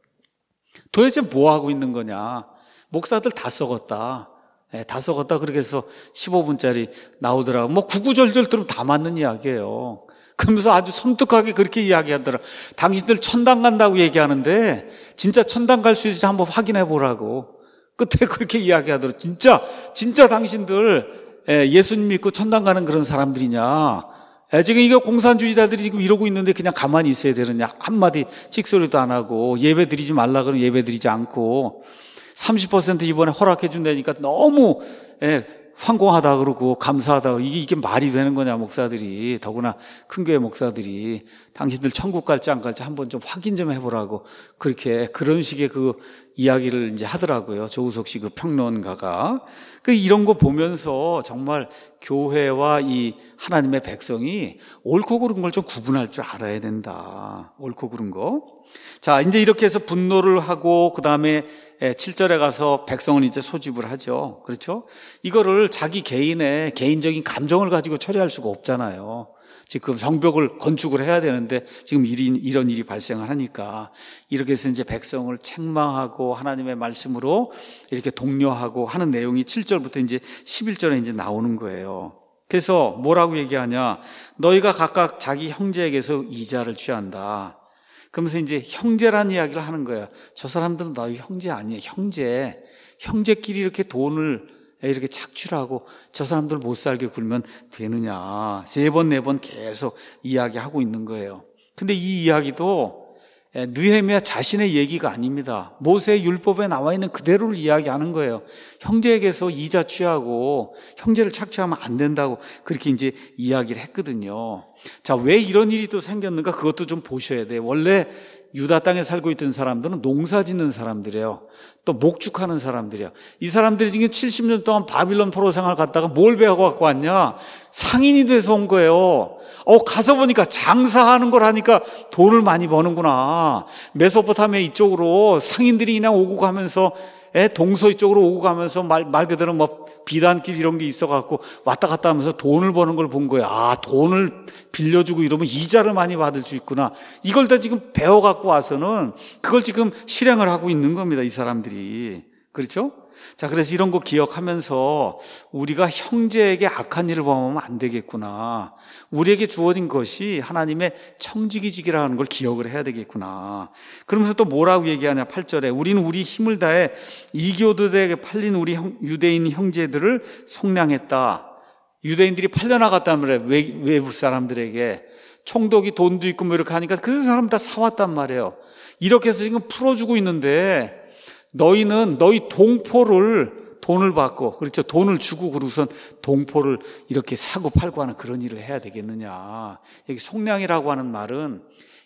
도대체 뭐 하고 있는 거냐? 목사들 다 썩었다. 다 썩었다. 그렇게 해서 15분짜리 나오더라고. 구구절절 들으면 다 맞는 이야기예요. 그러면서 아주 섬뜩하게 그렇게 이야기하더라. 당신들 천당 간다고 얘기하는데 진짜 천당 갈 수 있을지 한번 확인해 보라고. 끝에 그렇게 이야기하더라. 진짜 당신들 예수님 믿고 천당 가는 그런 사람들이냐? 지금 이거 공산주의자들이 지금 이러고 있는데 그냥 가만히 있어야 되느냐? 한마디 찍소리도 안 하고, 예배 드리지 말라 그러면 예배 드리지 않고, 30% 이번에 허락해 준다니까 너무 황공하다 그러고 감사하다. 이게 말이 되는 거냐, 목사들이. 더구나 큰 교회 목사들이. 당신들 천국 갈지 안 갈지 한번 좀 확인 좀 해보라고. 그런 식의 그 이야기를 이제 하더라고요. 조우석 씨 그 평론가가. 이런 거 보면서 정말 교회와 이 하나님의 백성이 옳고 그른 걸 좀 구분할 줄 알아야 된다. 옳고 그른 거. 자, 이제 이렇게 해서 분노를 하고, 그 다음에 7절에 가서 백성을 이제 소집을 하죠. 그렇죠? 이거를 자기 개인의 개인적인 감정을 가지고 처리할 수가 없잖아요. 지금 성벽을 건축을 해야 되는데 지금 이런 일이 발생을 하니까 이렇게 해서 이제 백성을 책망하고 하나님의 말씀으로 이렇게 독려하고 하는 내용이 7절부터 이제 11절에 이제 나오는 거예요. 그래서 뭐라고 얘기하냐? 너희가 각각 자기 형제에게서 이자를 취한다. 그러면서 이제 형제라는 이야기를 하는 거예요. 저 사람들은 너희 형제 아니에요. 형제끼리 이렇게 돈을 이렇게 착취하고 저 사람들 못 살게 굴면 되느냐. 3번, 4번 계속 이야기하고 있는 거예요. 근데 이 이야기도 느헤미야 자신의 얘기가 아닙니다. 모세의 율법에 나와 있는 그대로를 이야기하는 거예요. 형제에게서 이자 취하고 형제를 착취하면 안 된다고 그렇게 이제 이야기를 했거든요. 자, 왜 이런 일이 또 생겼는가? 그것도 좀 보셔야 돼요. 원래 유다 땅에 살고 있던 사람들은 농사 짓는 사람들이에요. 또 목축하는 사람들이에요. 이 사람들이 지금 70년 동안 바빌론 포로 생활 갔다가 뭘 배워갖고 왔냐? 상인이 돼서 온 거예요. 가서 보니까 장사하는 걸 하니까 돈을 많이 버는구나. 메소포타미아 이쪽으로 상인들이 그냥 오고 가면서 동서 이쪽으로 오고 가면서 말 그대로 뭐 비단길 이런 게 있어갖고 왔다 갔다 하면서 돈을 버는 걸 본 거예요. 아, 돈을 빌려주고 이러면 이자를 많이 받을 수 있구나. 이걸 다 지금 배워갖고 와서는 그걸 지금 실행을 하고 있는 겁니다. 이 사람들이. 그렇죠? 자, 그래서 이런 거 기억하면서 우리가 형제에게 악한 일을 범하면 안 되겠구나. 우리에게 주어진 것이 하나님의 청지기직이라는 걸 기억을 해야 되겠구나. 그러면서 또 뭐라고 얘기하냐? 8절에 우리는 우리 힘을 다해 이교도들에게 팔린 우리 유대인 형제들을 속량했다. 유대인들이 팔려나갔단 말이에요. 외부 사람들에게. 총독이 돈도 있고 뭐 이렇게 하니까 그 사람 다 사왔단 말이에요. 이렇게 해서 지금 풀어주고 있는데 너희는 너희 동포를 돈을 받고, 그렇죠, 돈을 주고 그러고선 동포를 이렇게 사고 팔고 하는 그런 일을 해야 되겠느냐. 여기 속량이라고 하는 말은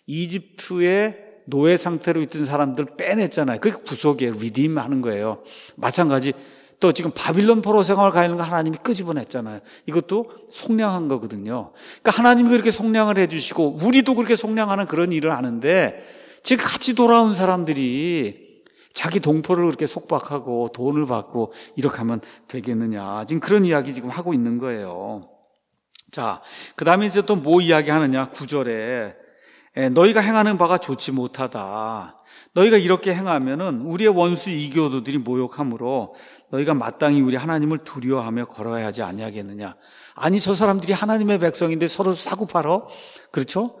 이집트의 노예 상태로 있던 사람들 빼냈잖아요. 그게 구속이에요. 리딤 하는 거예요. 마찬가지 또 지금 바빌론 포로 생활을 가는 거 하나님이 끄집어냈잖아요. 이것도 속량한 거거든요. 그러니까 하나님이 그렇게 속량을 해주시고 우리도 그렇게 속량하는 그런 일을 하는데 지금 같이 돌아온 사람들이 자기 동포를 그렇게 속박하고 돈을 받고 이렇게 하면 되겠느냐. 지금 그런 이야기 지금 하고 있는 거예요. 자, 그 다음에 이제 또 뭐 이야기 하느냐. 9절에 너희가 행하는 바가 좋지 못하다. 너희가 이렇게 행하면은 우리의 원수 이교도들이 모욕함으로 너희가 마땅히 우리 하나님을 두려워하며 걸어야 하지 아니하겠느냐. 아니, 저 사람들이 하나님의 백성인데 서로 사고 팔어? 그렇죠?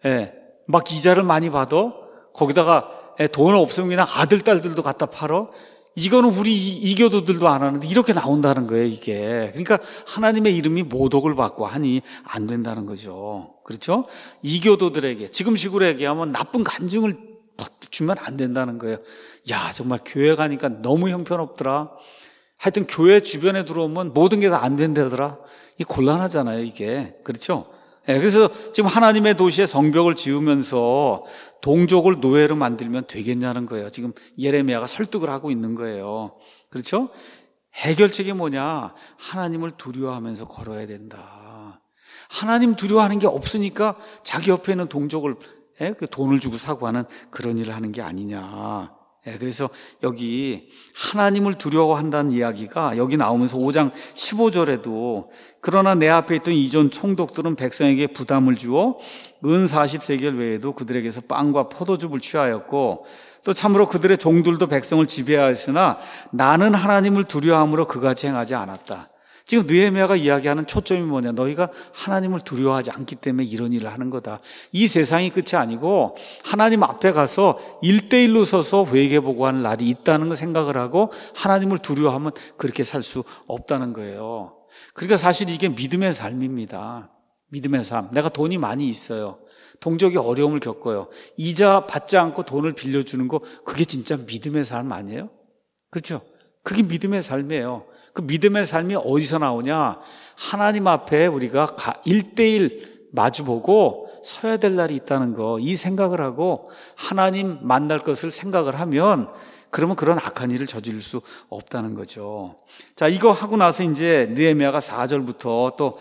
막 이자를 많이 받아? 거기다가 돈 없으면 그냥 아들, 딸들도 갖다 팔어? 이거는 우리 이교도들도 안 하는데 이렇게 나온다는 거예요, 이게. 그러니까 하나님의 이름이 모독을 받고 하니 안 된다는 거죠. 그렇죠? 이교도들에게, 지금 식으로 얘기하면 나쁜 간증을 주면 안 된다는 거예요. 야, 정말 교회 가니까 너무 형편없더라. 하여튼 교회 주변에 들어오면 모든 게 다 안 된다더라. 이 곤란하잖아요, 이게. 그렇죠? 그래서 지금 하나님의 도시에 성벽을 지으면서 동족을 노예로 만들면 되겠냐는 거예요. 지금 예레미야가 설득을 하고 있는 거예요. 그렇죠? 해결책이 뭐냐? 하나님을 두려워하면서 걸어야 된다. 하나님 두려워하는 게 없으니까 자기 옆에 있는 동족을 돈을 주고 사고 하는 그런 일을 하는 게 아니냐. 그래서 여기 하나님을 두려워한다는 이야기가 여기 나오면서 5장 15절에도 그러나 내 앞에 있던 이전 총독들은 백성에게 부담을 주어 은 40세겔 외에도 그들에게서 빵과 포도즙을 취하였고 또 참으로 그들의 종들도 백성을 지배하였으나 나는 하나님을 두려워함으로 그같이 행하지 않았다. 지금 느헤미야가 이야기하는 초점이 뭐냐? 너희가 하나님을 두려워하지 않기 때문에 이런 일을 하는 거다. 이 세상이 끝이 아니고 하나님 앞에 가서 1대1로 서서 회개보고하는 날이 있다는 걸 생각을 하고 하나님을 두려워하면 그렇게 살 수 없다는 거예요. 그러니까 사실 이게 믿음의 삶입니다. 믿음의 삶. 내가 돈이 많이 있어요. 동족이 어려움을 겪어요. 이자 받지 않고 돈을 빌려주는 거, 그게 진짜 믿음의 삶 아니에요? 그렇죠? 그게 믿음의 삶이에요. 그 믿음의 삶이 어디서 나오냐? 하나님 앞에 우리가 1대1 마주보고 서야 될 날이 있다는 거, 이 생각을 하고 하나님 만날 것을 생각을 하면 그러면 그런 악한 일을 저지를 수 없다는 거죠. 자, 이거 하고 나서 이제 느헤미야가 4절부터 또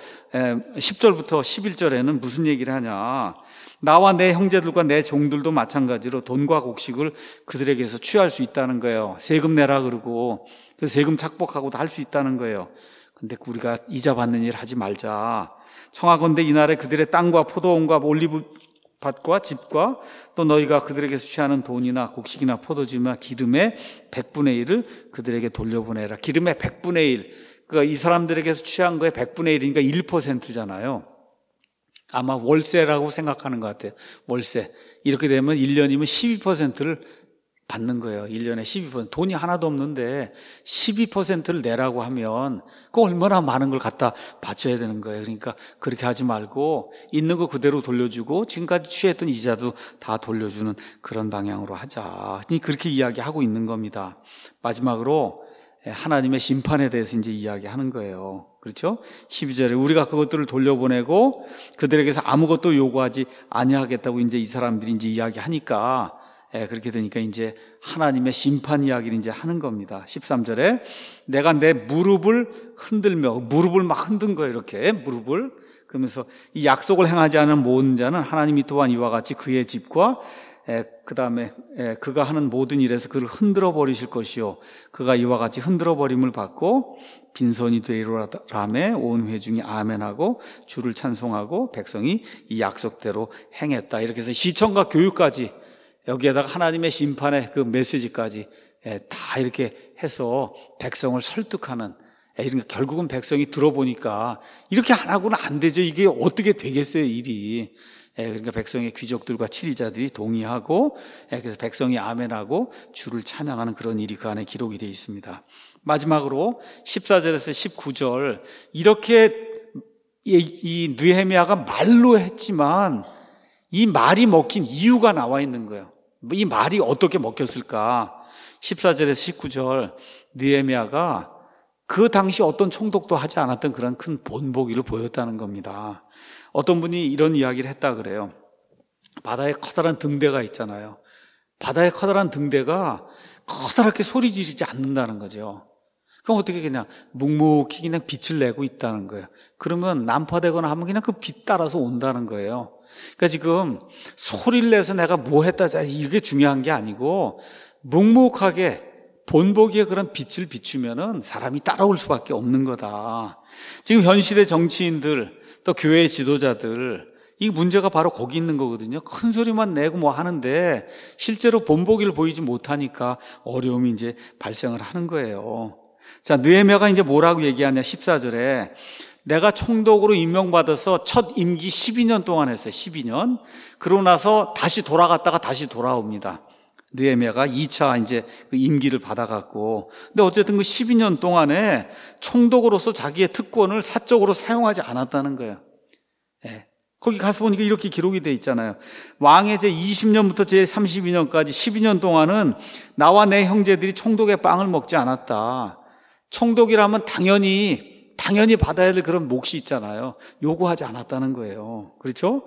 10절부터 11절에는 무슨 얘기를 하냐? 나와 내 형제들과 내 종들도 마찬가지로 돈과 곡식을 그들에게서 취할 수 있다는 거예요. 세금 내라 그러고 세금 착복하고도 할 수 있다는 거예요. 근데 우리가 이자 받는 일 하지 말자. 청하건대 이날에 그들의 땅과 포도원과 올리브밭과 집과 또 너희가 그들에게서 취하는 돈이나 곡식이나 포도주나 기름의 100분의 1을 그들에게 돌려보내라. 기름의 100분의 1. 그러니까 이 사람들에게서 취한 거의 100분의 1이니까 1%잖아요. 아마 월세라고 생각하는 것 같아요. 월세. 이렇게 되면 1년이면 12%를 받는 거예요. 1년에 12%. 돈이 하나도 없는데 12%를 내라고 하면 그 얼마나 많은 걸 갖다 바쳐야 되는 거예요. 그러니까 그렇게 하지 말고 있는 거 그대로 돌려주고 지금까지 취했던 이자도 다 돌려주는 그런 방향으로 하자. 그렇게 이야기하고 있는 겁니다. 마지막으로 하나님의 심판에 대해서 이제 이야기하는 거예요. 그렇죠? 12절에 우리가 그것들을 돌려보내고 그들에게서 아무것도 요구하지 아니하겠다고 이제 이 사람들이 이제 이야기하니까 그렇게 되니까 이제 하나님의 심판 이야기를 이제 하는 겁니다. 13절에 내가 내 무릎을 흔들며, 무릎을 막 흔든 거예요. 이렇게 무릎을. 그러면서 이 약속을 행하지 않은 모든 자는 하나님이 또한 이와 같이 그의 집과 그 다음에 그가 하는 모든 일에서 그를 흔들어 버리실 것이요 그가 이와 같이 흔들어 버림을 받고 빈손이 되리라라매 온 회중이 아멘하고 주를 찬송하고 백성이 이 약속대로 행했다. 이렇게 해서 시청과 교육까지 여기에다가 하나님의 심판의 그 메시지까지 다 이렇게 해서 백성을 설득하는, 그러니까 결국은 백성이 들어보니까 이렇게 안 하고는 안 되죠. 이게 어떻게 되겠어요, 일이. 그러니까 백성의 귀족들과 치리자들이 동의하고 그래서 백성이 아멘하고 주를 찬양하는 그런 일이 그 안에 기록이 되어 있습니다. 마지막으로 14절에서 19절 이렇게 이 느헤미야가 말로 했지만 이 말이 먹힌 이유가 나와 있는 거예요. 이 말이 어떻게 먹혔을까? 14절에서 19절 느헤미야가 그 당시 어떤 총독도 하지 않았던 그런 큰 본보기를 보였다는 겁니다. 어떤 분이 이런 이야기를 했다 그래요. 바다에 커다란 등대가 있잖아요. 바다에 커다란 등대가 커다랗게 소리 지르지 않는다는 거죠. 그럼 어떻게 그냥 묵묵히 그냥 빛을 내고 있다는 거예요. 그러면 난파되거나 하면 그냥 그 빛 따라서 온다는 거예요. 그러니까 지금 소리를 내서 내가 뭐 했다 이게 중요한 게 아니고 묵묵하게 본보기에 그런 빛을 비추면은 사람이 따라올 수밖에 없는 거다. 지금 현 시대 정치인들 또 교회 지도자들 이 문제가 바로 거기 있는 거거든요. 큰 소리만 내고 뭐 하는데 실제로 본보기를 보이지 못하니까 어려움이 이제 발생을 하는 거예요. 자, 느헤미야가 이제 뭐라고 얘기하냐 14절에 내가 총독으로 임명받아서 첫 임기 12년 동안 했어요. 12년. 그러고 나서 다시 돌아갔다가 다시 돌아옵니다. 느헤미야가 2차 이제 그 임기를 받아갖고. 근데 어쨌든 그 12년 동안에 총독으로서 자기의 특권을 사적으로 사용하지 않았다는 거예요. 거기 가서 보니까 이렇게 기록이 돼 있잖아요. 왕의 제 20년부터 제 32년까지 12년 동안은 나와 내 형제들이 총독의 빵을 먹지 않았다. 총독이라면 당연히 받아야 될 그런 몫이 있잖아요. 요구하지 않았다는 거예요. 그렇죠?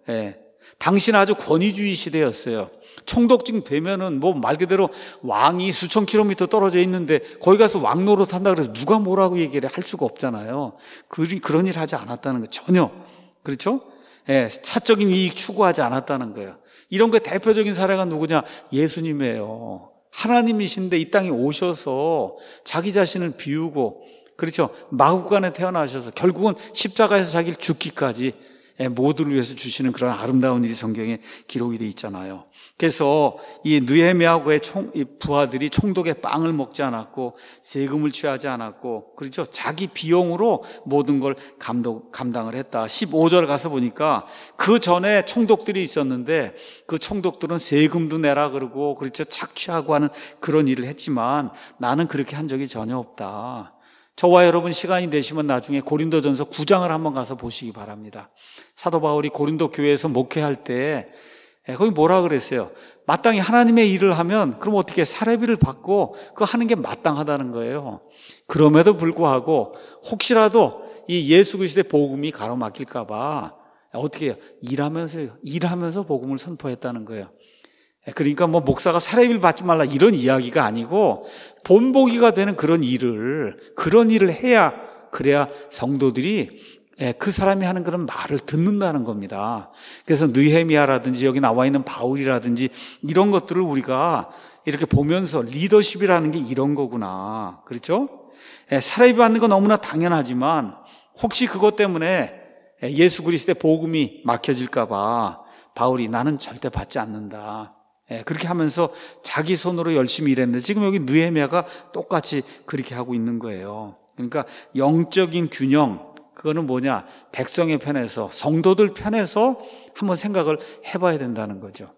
당시는 아주 권위주의 시대였어요. 총독직 되면은 뭐 말 그대로 왕이 수천 킬로미터 떨어져 있는데 거기 가서 왕 노릇한다 그래서 누가 뭐라고 얘기를 할 수가 없잖아요. 그런 일 하지 않았다는 거 전혀. 그렇죠? 사적인 이익 추구하지 않았다는 거예요. 이런 거 대표적인 사례가 누구냐? 예수님이에요. 하나님이신데 이 땅에 오셔서 자기 자신을 비우고, 그렇죠? 마구간에 태어나셔서 결국은 십자가에서 자기를 죽기까지 모두를 위해서 주시는 그런 아름다운 일이 성경에 기록이 되어 있잖아요. 그래서 이 느헤미야의 부하들이 총독의 빵을 먹지 않았고 세금을 취하지 않았고, 그렇죠? 자기 비용으로 모든 걸 감당을 했다. 15절 가서 보니까 그 전에 총독들이 있었는데 그 총독들은 세금도 내라 그러고, 그렇죠? 착취하고 하는 그런 일을 했지만 나는 그렇게 한 적이 전혀 없다. 저와 여러분 시간이 되시면 나중에 고린도전서 9장을 한번 가서 보시기 바랍니다. 사도 바울이 고린도 교회에서 목회할 때 거기 뭐라 그랬어요? 마땅히 하나님의 일을 하면 그럼 어떻게 사례비를 받고 그거 하는 게 마땅하다는 거예요. 그럼에도 불구하고 혹시라도 이 예수 그리스도의 복음이 가로막힐까 봐 어떻게 해요? 일하면서 복음을 선포했다는 거예요. 그러니까 뭐 목사가 사례비를 받지 말라 이런 이야기가 아니고 본보기가 되는 그런 일을 해야, 그래야 성도들이 그 사람이 하는 그런 말을 듣는다는 겁니다. 그래서 느헤미야라든지 여기 나와 있는 바울이라든지 이런 것들을 우리가 이렇게 보면서 리더십이라는 게 이런 거구나. 그렇죠? 사례비 받는 건 너무나 당연하지만 혹시 그것 때문에 예수 그리스도의 복음이 막혀질까 봐 바울이 나는 절대 받지 않는다. 그렇게 하면서 자기 손으로 열심히 일했는데 지금 여기 느헤미야가 똑같이 그렇게 하고 있는 거예요. 그러니까 영적인 균형, 그거는 뭐냐? 백성의 편에서, 성도들 편에서 한번 생각을 해봐야 된다는 거죠.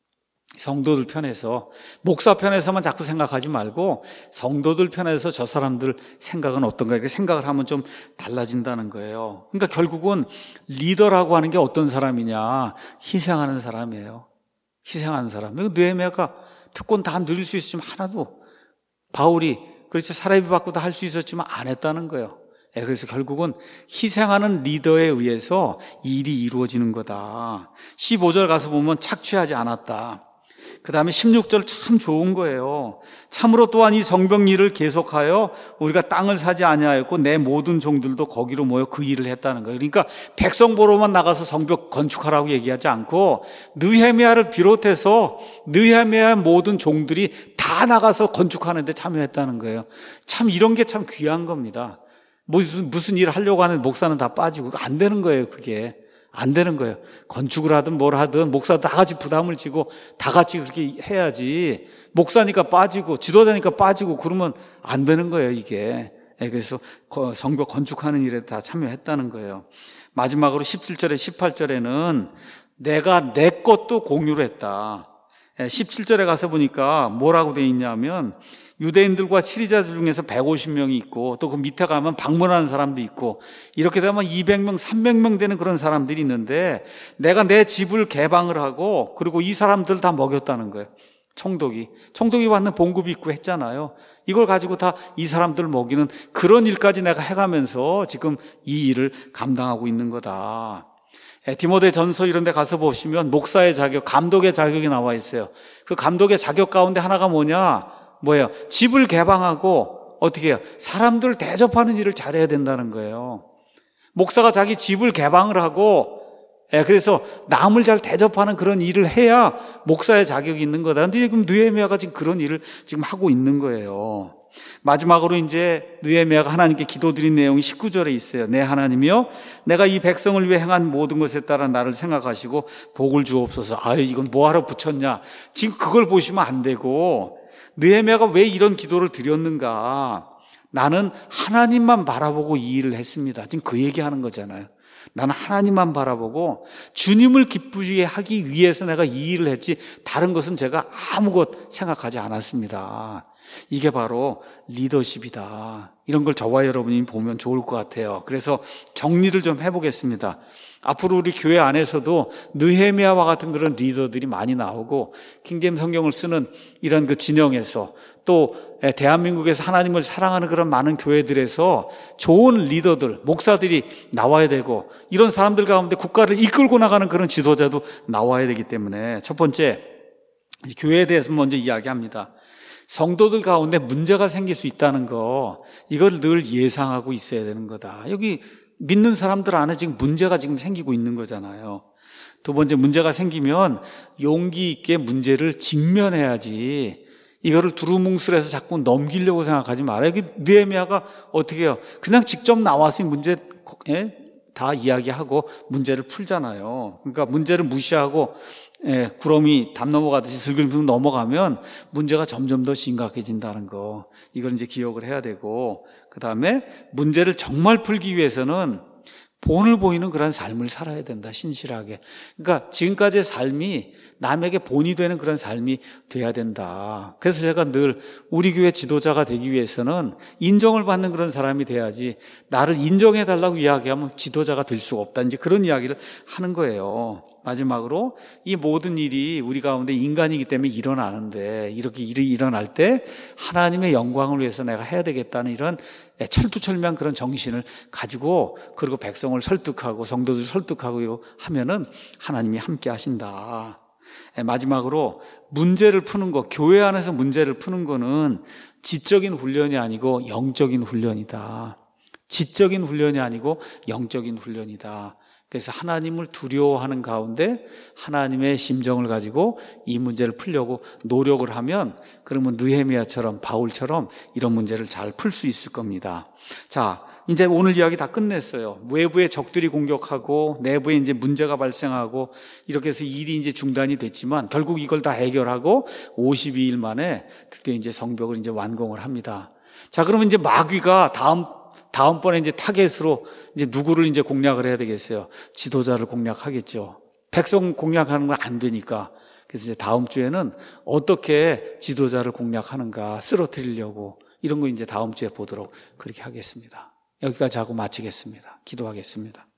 성도들 편에서, 목사 편에서만 자꾸 생각하지 말고 성도들 편에서 저 사람들 생각은 어떤가 이렇게 생각을 하면 좀 달라진다는 거예요. 그러니까 결국은 리더라고 하는 게 어떤 사람이냐? 희생하는 사람이에요. 희생하는 사람. 느헤미야가 특권 다 누릴 수 있었지만 하나도, 바울이 그렇죠, 사례비 받고 다 할 수 있었지만 안 했다는 거예요. 그래서 결국은 희생하는 리더에 의해서 일이 이루어지는 거다. 15절 가서 보면 착취하지 않았다. 그 다음에 16절 참 좋은 거예요. 참으로 또한 이 성벽 일을 계속하여 우리가 땅을 사지 아니하였고 내 모든 종들도 거기로 모여 그 일을 했다는 거예요. 그러니까 백성 보러만 나가서 성벽 건축하라고 얘기하지 않고 느헤미야를 비롯해서 느헤미야의 모든 종들이 다 나가서 건축하는 데 참여했다는 거예요. 참 이런 게 참 귀한 겁니다. 무슨 일을 하려고 하는 목사는 다 빠지고 안 되는 거예요. 그게 안 되는 거예요. 건축을 하든 뭘 하든 목사 다 같이 부담을 지고 다 같이 그렇게 해야지, 목사니까 빠지고 지도자니까 빠지고 그러면 안 되는 거예요, 이게. 그래서 성벽 건축하는 일에 다 참여했다는 거예요. 마지막으로 17절에 18절에는 내가 내 것도 공유를 했다. 17절에 가서 보니까 뭐라고 돼 있냐면 유대인들과 치리자들 중에서 150명이 있고 또 그 밑에 가면 방문하는 사람도 있고 이렇게 되면 200명, 300명 되는 그런 사람들이 있는데 내가 내 집을 개방을 하고 그리고 이 사람들 다 먹였다는 거예요. 총독이 받는 봉급이 있고 했잖아요. 이걸 가지고 다 이 사람들 먹이는 그런 일까지 내가 해가면서 지금 이 일을 감당하고 있는 거다. 디모데 전서 이런 데 가서 보시면 목사의 자격, 감독의 자격이 나와 있어요. 그 감독의 자격 가운데 하나가 뭐예요? 집을 개방하고 어떻게 해요? 사람들 대접하는 일을 잘해야 된다는 거예요. 목사가 자기 집을 개방을 하고 그래서 남을 잘 대접하는 그런 일을 해야 목사의 자격이 있는 거다. 근데 지금 느헤미야가 지금 그런 일을 지금 하고 있는 거예요. 마지막으로 이제 느헤미야가 하나님께 기도드린 내용이 19절에 있어요. 내 하나님이여, 내가 이 백성을 위해 행한 모든 것에 따라 나를 생각하시고 복을 주옵소서. 아유, 이건 뭐하러 붙였냐? 지금 그걸 보시면 안 되고, 느헤미야가 왜 이런 기도를 드렸는가? 나는 하나님만 바라보고 이 일을 했습니다. 지금 그 얘기하는 거잖아요. 나는 하나님만 바라보고 주님을 기쁘게 하기 위해서 내가 이 일을 했지 다른 것은 제가 아무것 생각하지 않았습니다. 이게 바로 리더십이다. 이런 걸 저와 여러분이 보면 좋을 것 같아요. 그래서 정리를 좀 해보겠습니다. 앞으로 우리 교회 안에서도 느헤미야와 같은 그런 리더들이 많이 나오고 킹제임스 성경을 쓰는 이런 그 진영에서 또 대한민국에서 하나님을 사랑하는 그런 많은 교회들에서 좋은 리더들, 목사들이 나와야 되고 이런 사람들 가운데 국가를 이끌고 나가는 그런 지도자도 나와야 되기 때문에 첫 번째, 교회에 대해서 먼저 이야기합니다. 성도들 가운데 문제가 생길 수 있다는 거, 이걸 늘 예상하고 있어야 되는 거다. 여기 믿는 사람들 안에 지금 문제가 지금 생기고 있는 거잖아요. 두 번째, 문제가 생기면 용기 있게 문제를 직면해야지 이거를 두루뭉술해서 자꾸 넘기려고 생각하지 말아요. 느헤미야가 어떻게 해요? 그냥 직접 나와서 문제 다 이야기하고 문제를 풀잖아요. 그러니까 문제를 무시하고 구름이 담 넘어가듯이 슬금슬금 넘어가면 문제가 점점 더 심각해진다는 거, 이걸 이제 기억을 해야 되고, 그 다음에 문제를 정말 풀기 위해서는 본을 보이는 그런 삶을 살아야 된다, 신실하게. 그러니까 지금까지의 삶이 남에게 본이 되는 그런 삶이 돼야 된다. 그래서 제가 늘 우리 교회 지도자가 되기 위해서는 인정을 받는 그런 사람이 돼야지, 나를 인정해달라고 이야기하면 지도자가 될 수가 없다, 이제 그런 이야기를 하는 거예요. 마지막으로, 이 모든 일이 우리 가운데 인간이기 때문에 일어나는데, 이렇게 일이 일어날 때 하나님의 영광을 위해서 내가 해야 되겠다는 이런 철두철미한 그런 정신을 가지고, 그리고 백성을 설득하고 성도들을 설득하고 하면은 하나님이 함께 하신다. 마지막으로, 문제를 푸는 거, 교회 안에서 문제를 푸는 거는 지적인 훈련이 아니고 영적인 훈련이다. 지적인 훈련이 아니고 영적인 훈련이다. 그래서 하나님을 두려워하는 가운데 하나님의 심정을 가지고 이 문제를 풀려고 노력을 하면, 그러면 느헤미야처럼, 바울처럼 이런 문제를 잘 풀 수 있을 겁니다. 자, 이제 오늘 이야기 다 끝냈어요. 외부의 적들이 공격하고 내부에 이제 문제가 발생하고 이렇게 해서 일이 이제 중단이 됐지만 결국 이걸 다 해결하고 52일 만에 드디어 이제 성벽을 이제 완공을 합니다. 자, 그러면 이제 마귀가 다음번에 이제 타겟으로 이제 누구를 이제 공략을 해야 되겠어요? 지도자를 공략하겠죠. 백성 공략하는 건 안 되니까. 그래서 이제 다음 주에는 어떻게 지도자를 공략하는가, 쓰러뜨리려고, 이런 거 이제 다음 주에 보도록 그렇게 하겠습니다. 여기까지 하고 마치겠습니다. 기도하겠습니다.